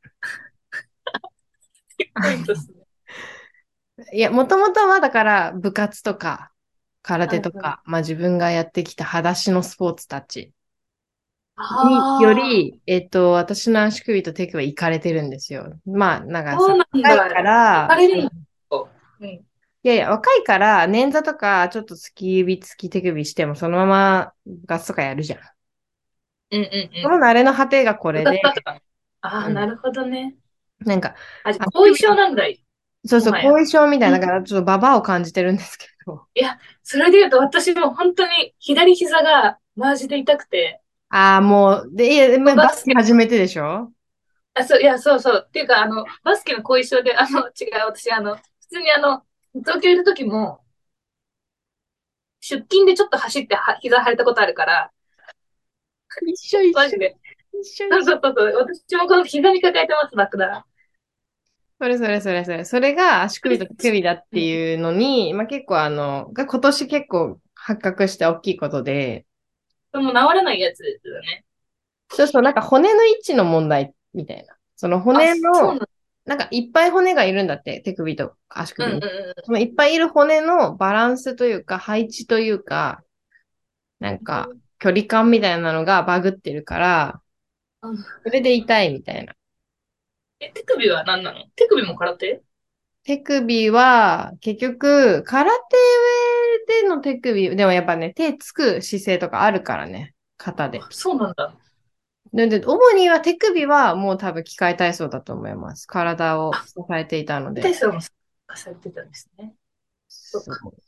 ピンポイントっすね。 いや、もともとはだから部活とか空はいはい。 手とか、まあ自分がやってきた裸足のスポーツたちによあり、えっと、私の足首と手首は行かれてるんですよ。まあ、なんあ、 かさ、 そうなん若いかだ。行から、そうれるんだ。うん。 いやいや、若いから捻挫とか、ちょっと突き指、突き手首してもそのまま部活とかやるじゃん。 うんうんうん。 その慣れの果てがこ部れで、 活だったかな。ああ、 うん。 なるほどね。 なんか、 あ、じゃあ足後遺症首、 なんだ。 そうそう、 もはや。 後遺症みたいな、 うん。 だからちょっとババアを感じてるんですけど。 いや、それで言うと私も本当に左膝がマジで痛くて、 ああ、もう、で、いや、まあバスケバスケ、 始めてでしょ？ あ、そう、いや、そうそう。っていうか、あの、バスケの後遺症で、あの、違う、私、あの、普通にあの、東京いる時も、出勤でちょっと走っては膝腫れたことあるから、 一緒一緒。 マジで。 一緒一緒。 そうそうそうそう。私もこの膝に抱えてます、ラクダ。 それそれそれそれ。それが足首と手首だってうん。 いうのに、まあ結構あの、が今年結構発覚して大きいことで、 でも治らないやつだね。 そうそう、なんか骨の位置の問題みたいな。そのあ、 骨の、 そうなんだ。 なんかいっぱい骨がいるんだって、手首と足うんうん首に。そのいっぱいいる骨のバランスというか、配置というか、なんか距離感みたいなのがバグってるから、 うん。 それで痛いみたいな。 え、手首は何なの？手首も空手？ 手首は、結局、空手での手首、でもやっぱね、手つく姿勢とかあるからね、肩で。 あ、そうなんだ。 で、で主には手首はもう多分器械体操だと思います。体をあ、 支えていたので。 体操もされてたんですね。そうか。 そう。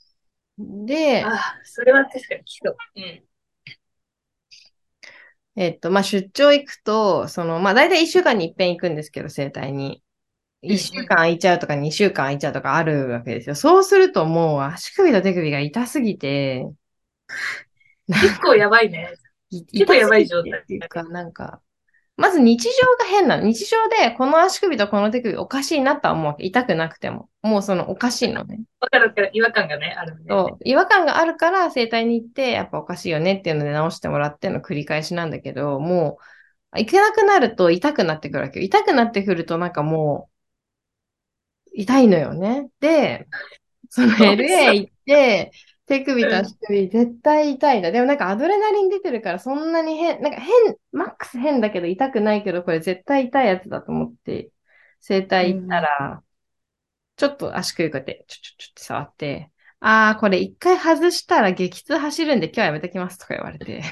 で、 あ、それは確かに基礎。うん。 えっと、まあ、出張行くと、その、まあ、大体いっしゅうかんに一遍行くんですけど、整体に。 うんう 1週間ん。 空いちゃうとかにしゅうかん空いちゃうとかあるわけですよ。そうするともう足首と手首が痛すぎて、 結構やばいね。 い結構や痛すぎばい状態てっていうか、 だね。 なんか、まず日常が変なの。日常でこの足首とこの手首おかしいなとは思うわけ。痛くなくても。もうそのおかしいのね。 わかるわかる。違和感がね、あるね。 そう。違和感があるから整体に行って、やっぱおかしいよねっていうので直してもらっての繰り返しなんだけど、もう、行けなくなると痛くなってくるわけよ。痛くなってくるとなんかもう、痛いのよね。で、そのかわいそエルエーう。 行って、手首とうん。 足首絶対痛いんだ。でもなんかアドレナリン出てるからそんなに変、なんか変、マックス変だけど痛くないけど、これ絶対痛いやつだと思って、整体行ったうん。 ら、ちょっと足首こうやって、ちょちょちょって触って、あー、これ一回外したら激痛走るんで今日はやめときますとか言われて。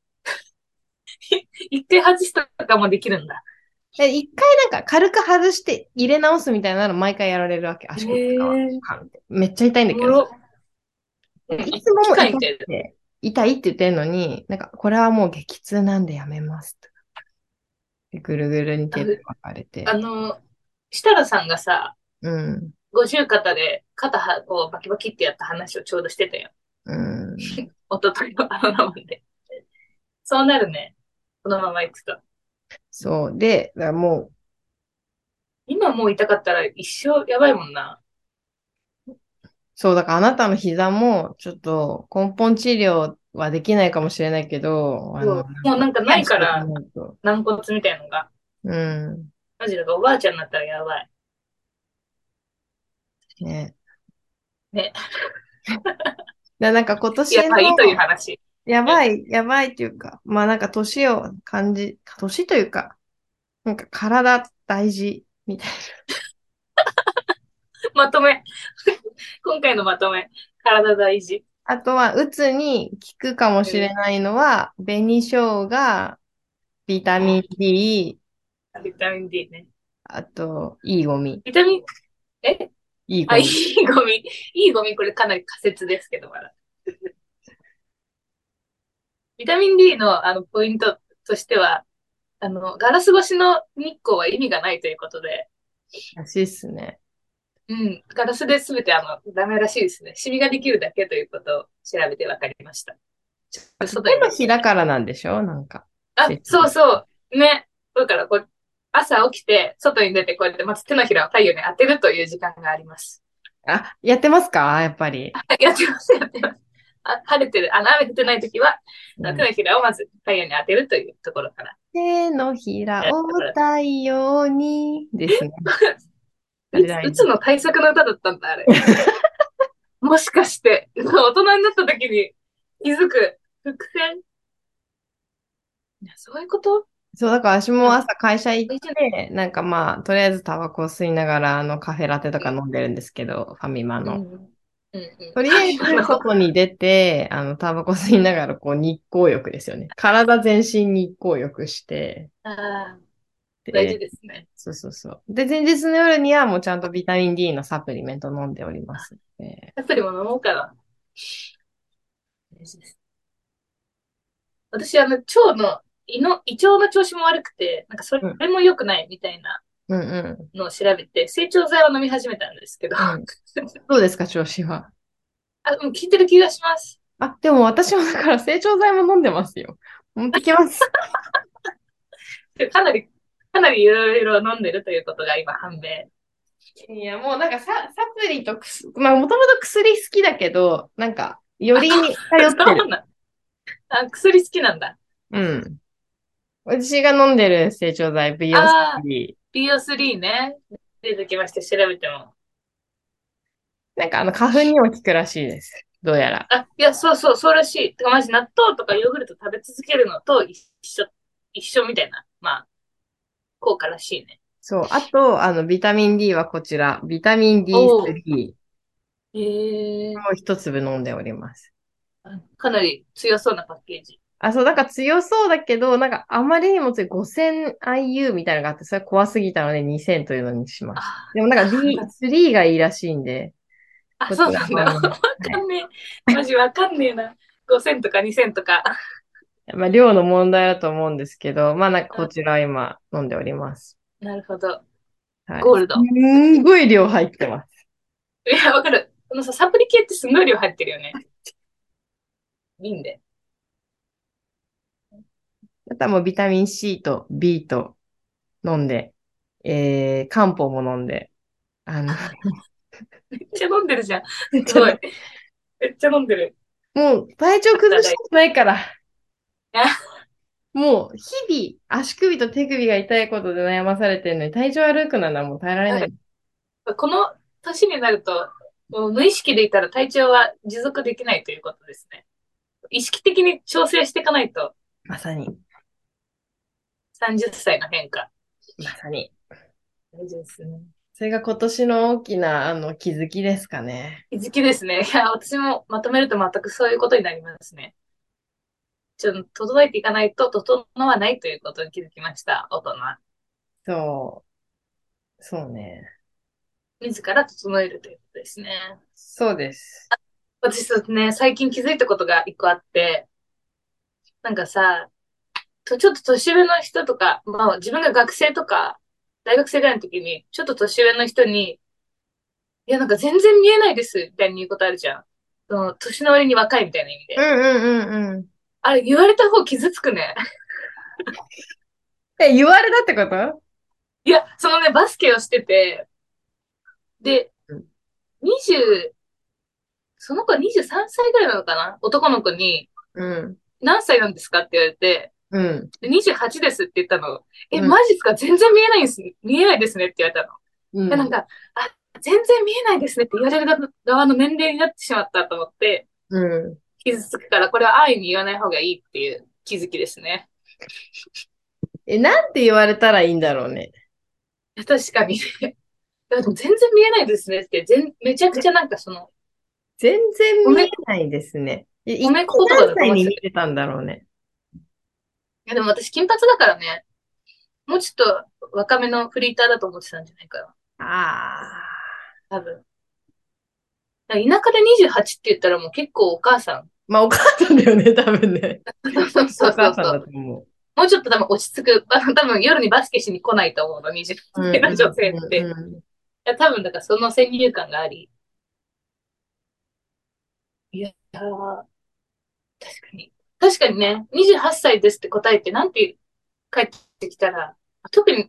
一回外したとかもできるんだ。 で一回なんか軽く外して入れ直すみたいなの毎回やられるわけ。 へ足首とかは。 え、 カンってめっちゃ痛いんだけど。 おもろ。うん。 いつもも痛機械みたいだ。 くて、痛いって言ってるのに、なんか、これはもう激痛なんでやめますとか。でぐるぐるにあ、 テープ巻かれて。 あの、設楽さんがさ、 うん、 五十肩で肩はこうバキバキってやった話をちょうどしてたよ。 うん。 一昨日のあの生で。そうなるね。このまま行くと。 そう。で、だからも今もう痛かったら一生やばいもんな。 う、そう、だからあなたの膝も、ちょっと根本治療はできないかもしれないけど、あの、 そうなんか、 もうなんかケアしておかないから、 ないと。 軟骨みたいのが。 うん。 マジだからおばあちゃんになったらやばい。 ね。 ね。 だなんか今年の、 やばいという話。うん。 やばい、やばいっていうか、まあなんか年を感じ、年というか、なんか体大事みたいまとめ。今回のまとめ。体大事。 あとは、うつに効くかもうん。 しれないのは、紅生姜、ビタミン D、 ビタミン D ね。 あと、いいゴミ。 ビタミン、えあ、いいいゴミ。 いゴミ。いいゴミ、これかなり仮説ですけど、まだ。ビタミン D のあのポイントとしては、あの、ガラス越しの日光は意味がないということで、 らしいっすね。 うん、ガラスで全てあの、ダメらしいですね。シミができるだけということを調べて分かりました。ちょっとあと、 外に出て。 手のひらからなんでしょなんか。 あ、そうそう。ね。だからこう、朝起きて、外に出て、こうやってまず手のひらを太陽に当てるという時間があります。 あ、やってますかやっぱり。 やってます、やってます。あ、晴れてる、あの、雨降ってない時は、手うん、 のひらをまず太陽に当てるというところから手のひらをやってもらう。 太陽にですね。それうつ、うつ大事。 の対策の歌だったんだ、あれ。もしかして、大人になった時に気づく伏線。いや、そういうこと？ そう、だから私もあ、 朝会社行っ大事な。 て、なんかまあ、とりあえずタバコを吸いながら、あの、カフェラテとか飲んでるんですけど、ファミマうん。うの。 ん。うん。うん。 とりあえず、 あの、 外に出て、あの、タバコ吸いながら、こう、日光浴ですよね。体全身日光浴して、 あー大事で、 ですね。 そうそうそう。で、前日の夜にはもうちゃんとビタミン D のサプリメント飲んでおります。で、 やっぱりも飲もうかな。大事です。私、あの、腸の、胃の、胃腸の調子も悪くて、なんかそうん、 れも良くないみたいなうん、うのを調べて、成長剤を飲み始めたんですけど、 ん、うん。どうですか、調子は。 あ、もう効いてる気がします。 あ、でも私もだから成長剤も飲んでますよ。持ってきます。 かなり、かなりいろいろ飲んでるということが今判明。 いや、もうなんかサ、サプリとくす、まあもともと薬好きだけど、なんか、よあ、 りそう、 頼ってる。 そうなん。あ、薬好きなんだ。 うん。私が飲んでる成長剤ああ、 ブイオースリー。 ビーオースリー ね。出てきまして、調べても。 なんかあの花粉にも効くらしいです。どうやら。 あ、いや、そうそう、そうらしい。てか、マジ納豆とかヨーグルト食べ続けるのと一緒、一緒みたいな、まあ、効果らしいね。 そう。あと、あの、ビタミン D はこちら。ビタミンおお、 ディースリーええ、 もう一粒飲んでおります。 かなり強そうなパッケージ。 あ、そう、なんか強そうだけど、なんかあまりにも強い ごせんアイユー みたいなのがあって、それ怖すぎたのでにせんというのにしました。 あでもなんか ディースリー がいいらしいんで、 あ、 こちらそうなんだ。わもあの、はい。 かんねえ。マジわかんねえな。ごせんとかにせんとか。 まあ、量の問題だと思うんですけど、まあなんかこうん、 ちら今飲んでおります。 なるほど。 はい。すゴールド。 んごい量入ってます。 いや、わかる。このさ、サプリ系ってすごい量入ってるよね。瓶で。 あとはもうビタミン C と B と飲んで、えー、漢方も飲んで、あの、 めっちゃ飲んでるじゃん。すちょっと、 ごい。めっちゃ飲んでる。 もう体調崩したくないから、 あ、 もう日々足首と手首が痛いことで悩まされてるのに体調悪くなるのはもう耐えられない。 この年になると、もう無意識でいたら体調は持続できないということですね。意識的に調整していかないと、 まさに、 さんじゅっさいの変化。 まさに。 大事ですね。 それが今年の大きなあの気づきですかね。 気づきですね。いや、私もまとめると全くそういうことになりますね。ちょっと整えていかないと整わないということに気づきました。大人。 そう、そうね。 自ら整えるということですね。 そうです。 私そうですね、最近気づいたことが一個あって、なんかさ、とちょっと年上の人とか、まあ自分が学生とか、大学生ぐらいの時に、ちょっと年上の人に、いやなんか全然見えないです、みたいに言うことあるじゃん。その、年の割に若いみたいな意味で。 うんうんうんうん。 あれ言われた方傷つくね。 え、言われたってこと？ いや、そのね、バスケをしてて、で、 うん。 にじゅう、その子はにじゅうさんさいぐらいなのかな、男の子に、 うん。 何歳なんですかって言われて、 うん。 でにじゅうはちですって言ったの。え、 うん。 マジですか？全然見えないんです、見えないですねって言われたの。で、なんうん。 か、あ、全然見えないですねって言われる側の年齢になってしまったと思って、 うん。 傷つくから、これは安易に言わない方がいいっていう気づきですね。 え、なんて言われたらいいんだろうね。 確かに。でも全然見えないですねって、全、めちゃくちゃなんかその、 全然見え褒め、 ないですね。え、一褒め体言葉だと何歳に思ってた。い見てたんだろうね。 やでも私金髪だからね、もうちょっと若めのフリーターだと思ってたんじゃないかな。 ああ。 多分。田舎でにじゅうはちって言ったらもう結構お母さん。 まあ、お母さんだよね、多分ね。 そうそうそお母さんだうそう。 と思う。 もうちょっと多分落ち着く。あの多分夜にバスケしに来ないと思うの、にじゅううん代の女うんう性って。 んうん。 いや、多分だからその先入観があり。いやー、確かに。確かにね、にじゅうはっさいですって答えて、なんて帰ってきたら、特に、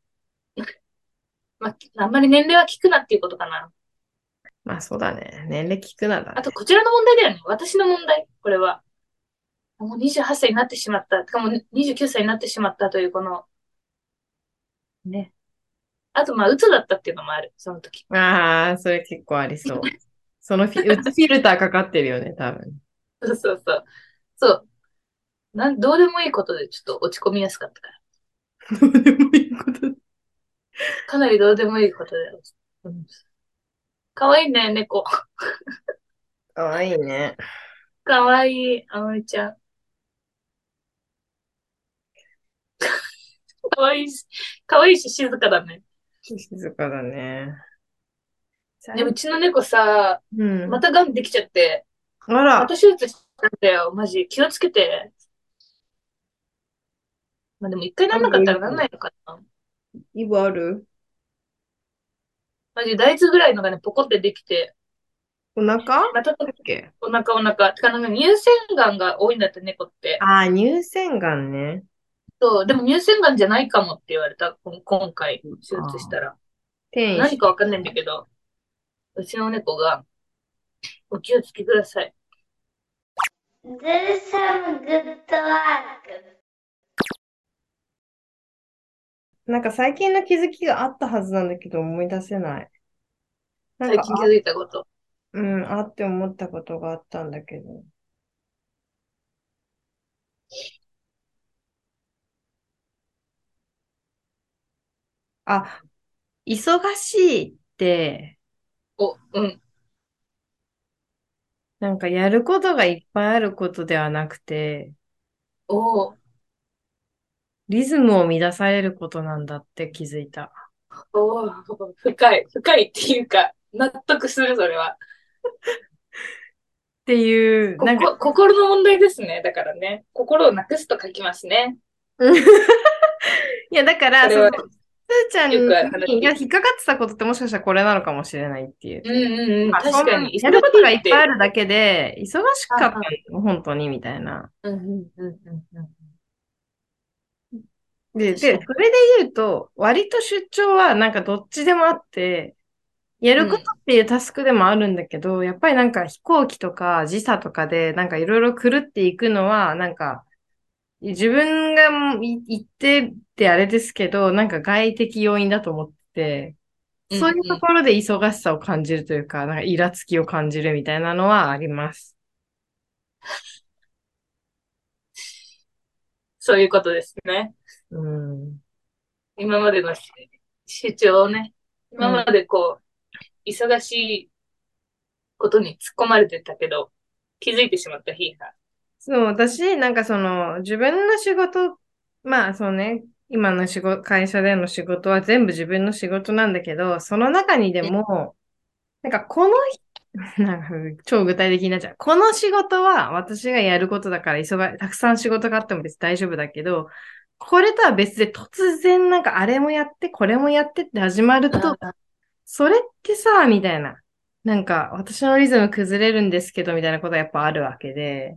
まあ、あんまり年齢は聞くなっていうことかな。 まあ、そうだね。年齢聞くなだあと、 ね。 こちらの問題だよね。私の問題。これは。もうにじゅうはっさいになってしまった。かもにじゅうきゅうさいになってしまったという、この、ね。あと、まあ、鬱だったっていうのもある。その時。 ああ、それ結構ありそう。そのフィ、うつフィルターかかってるよね、多分。 そうそうそう。そう。なん、どうでもいいことでちょっと落ち込みやすかったから。 どうでもいいこと。 かなりどうでもいいことで落ち。うん、かわいいね、猫。 かわいいね。 かわいい、あおいちゃん。 かわいいし、かわいいし静かだね。 静かだね。 で、う最ちの猫さ、 うん。 またガンできちゃって、 あら、 また手術したんだよ。マジ。気をつけて。まあでも一回なあんなかったらなんなるよ。 いのかな。 イブあるマジ、大豆ぐらいのがね、ポコってできて、 お腹だまたっけ？ お腹お腹。てか、なんか乳腺がんが多いんだって、猫って。 ああー、乳腺がんね。 そう、でも乳腺がんじゃないかもって言われた、こん今回、手術しああ、 たら。 転移し、 何かわかんないんだけど、うちの猫が、お気をつけください。 Do some good work. なんか最近の気づきがあったはずなんだけど思い出せない。なんか、 最近気づいたこと。 うん、あって思ったことがあったんだけど。あ、忙しいって、 お、うん。 なんかやることがいっぱいあることではなくて、 お、 リズムを乱されることなんだって気づいた。っお、深い。深いっていうか、納得する、それは。 ていう、なんか、 ここ、心の問題ですね。だからね。心をなくすと書きますね。 うんいや、だから、その、 これはすーちゃんよくあるにが話。 引っかかってたことってもしかしたらこれなのかもしれないっていう。 うんうんうん。 あ、そんな、 確かに。忙しやることがいっぱいあいって。 るだけで、忙しかったはは。 の、本当に、みたいな。 うんうんうんうんうん。 で、で、 確かに。 それで言うと、割と出張はなんかどっちでもあって、やることうん。 っていうタスクでもあるんだけど、やっぱりなんか飛行機とか時差とかで、なんかいろいろ狂っていくのは、なんか、自分がい言ってってあれですけど、なんか外的要因だと思ってて、そういううんうん。 ところで忙しさを感じるというか、なんかイラつきを感じるみたいなのはあります。 そういうことですね。 うん。 今までのし主張をね。 うん。 今までこう、忙しいことに突っ込まれてたけど、気づいてしまった日が。 そう、私、なんかその、自分の仕事、まあそうね、今の仕事、会社での仕事は全部自分の仕事なんだけど、その中にでうんも、なんかこの、なんか超具体的になっちゃう。この仕事は私がやることだから忙い、たくさん仕事があっても別に大丈夫だけど、これとは別で突然なんかあれもやって、これもやってって始まると、 あそれってさ、みたいな。なんか私のリズム崩れるんですけど、みたいなことはやっぱあるわけで。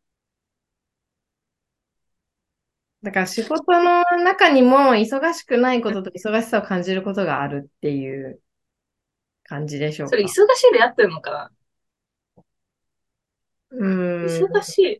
だから仕事の中にも忙しくないことと忙しさを感じることがあるっていう感じでしょうそれ忙か。 しいでやってるのかな。 うーん。 忙しい。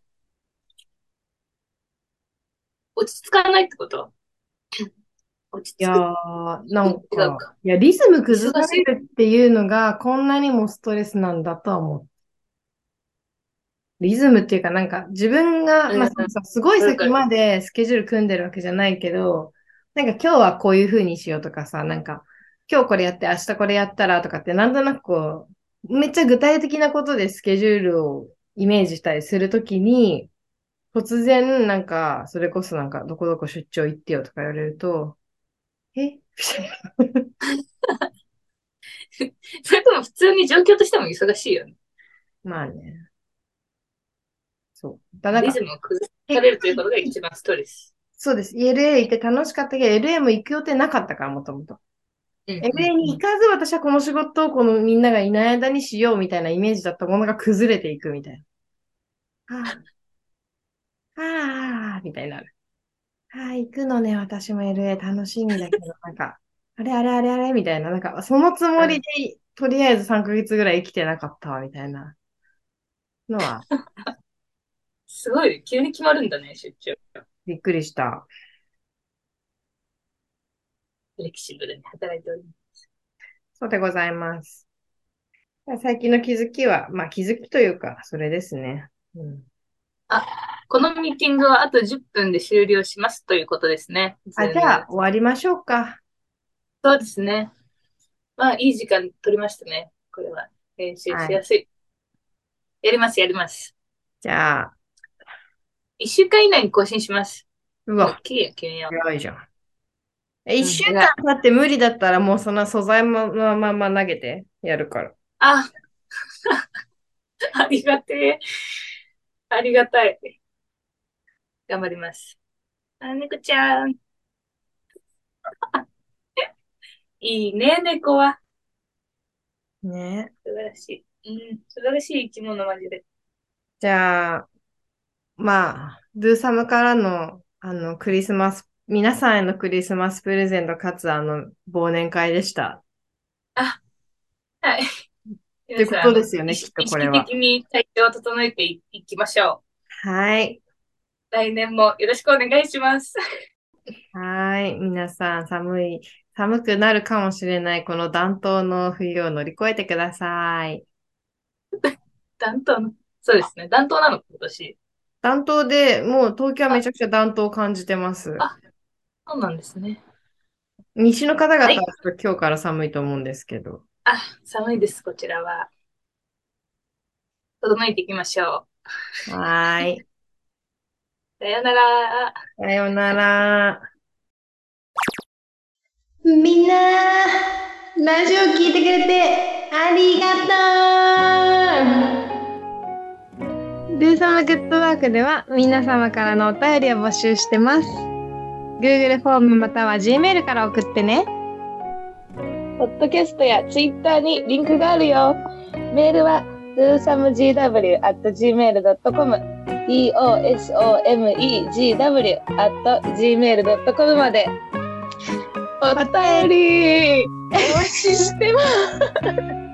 落ち着かないってこと？落ちいや着く。 ー、なんか、 違うか。 いや、リズム崩さ忙しい。 れるっていうのがこんなにもストレスなんだとは思う。リズムっていうかなんか自分が、 うん、 まあ、そうそうすごいわかる。 先までスケジュール組んでるわけじゃないけど、なんか今日はこういう風にしようとかさ、なんか今日これやって明日これやったらとかってなんとなくこう、めっちゃ具体的なことでスケジュールをイメージしたりするときに、突然なんか、それこそなんかどこどこ出張行ってよとか言われると、えみたいな。 それとも普通に状況としても忙しいよね。 まあね。そう。だなんか、 リズムを崩さ結れるということが一番ストレス。 そうです。エルエー 行って楽しかったけど、エルエー も行く予定なかったから、もともと。 うんうエルエーんうん。 に行かず、私はこの仕事をこのみんながいない間にしようみたいなイメージだったものが崩れていくみたいな。ああ、ああ、みたいになる。ああ、行くのね、私も エルエー 楽しみだけど、なんか、あれあれあれあれみたいな、なんか、そのつもりうん、 で、とりあえずさんかげつぐらい生きてなかったわ、みたいなのは、 すごい、急に決まるんだね、出張。 びっくりした。 フレキシブルに働いております。 そうでございます。最近の気づきは、まあ気づきというか、それですね。うん。 あ、このミーティングはあとじゅっぷんで終了しますということですね。ズあ、じゃあ、 ーム。 終わりましょうか。 そうですね。まあ、いい時間取りましたね。これは。練習はい。 しやすい。やります、やります。 じゃあ、 いっしゅうかん以内に更新します。 うわ、 オッケーや、君は。 早いじゃん。 一週うん、が、 間経って無理だったらもうその素材のまま投げてやるから。 あ、ありがてえ。ありがたい。頑張ります。あ、猫ちゃん。いいね、猫は。 ね。 素晴らしい。うん、素晴らしい生き物、マジで。 じゃあ、まあ、ドゥーサムからの、あの、クリスマス、皆さんへのクリスマスプレゼントかつ、あの、忘年会でした。 あ、はい。 ということ皆さん、 ですよね、きっと意識意これは。 識的に体調を整えてい、いきましょう。 はい。 来年もよろしくお願いします。 はい。皆さん、寒い、寒くなるかもしれない、この暖冬の冬を乗り越えてください。 暖冬の、そうですね。暖冬なの、今年。 暖冬で、もう東京はめあ、 ちゃくちゃ暖冬を感じてます。 あ、そうなんですね。 西の方々ははい。 ちょっと今日から寒いと思うんですけど。 あ、寒いです、こちらは。整えていきましょう。 はーい。 さようなら。 さようなら。みんな、ラジオ聞いてくれてありがとう。ルーサムグッドワークでは皆様からのお便りを募集してます。Google フォームまたは Gmail から送ってね。 ポッドキャストやツイッターにリンクがあるよ。メールは ドゥーサムジーダブリュー アット ジーメール ドット コム ドゥーサムジーダブリュー アット ジーメール ドット コム までお便りお待ちしてます。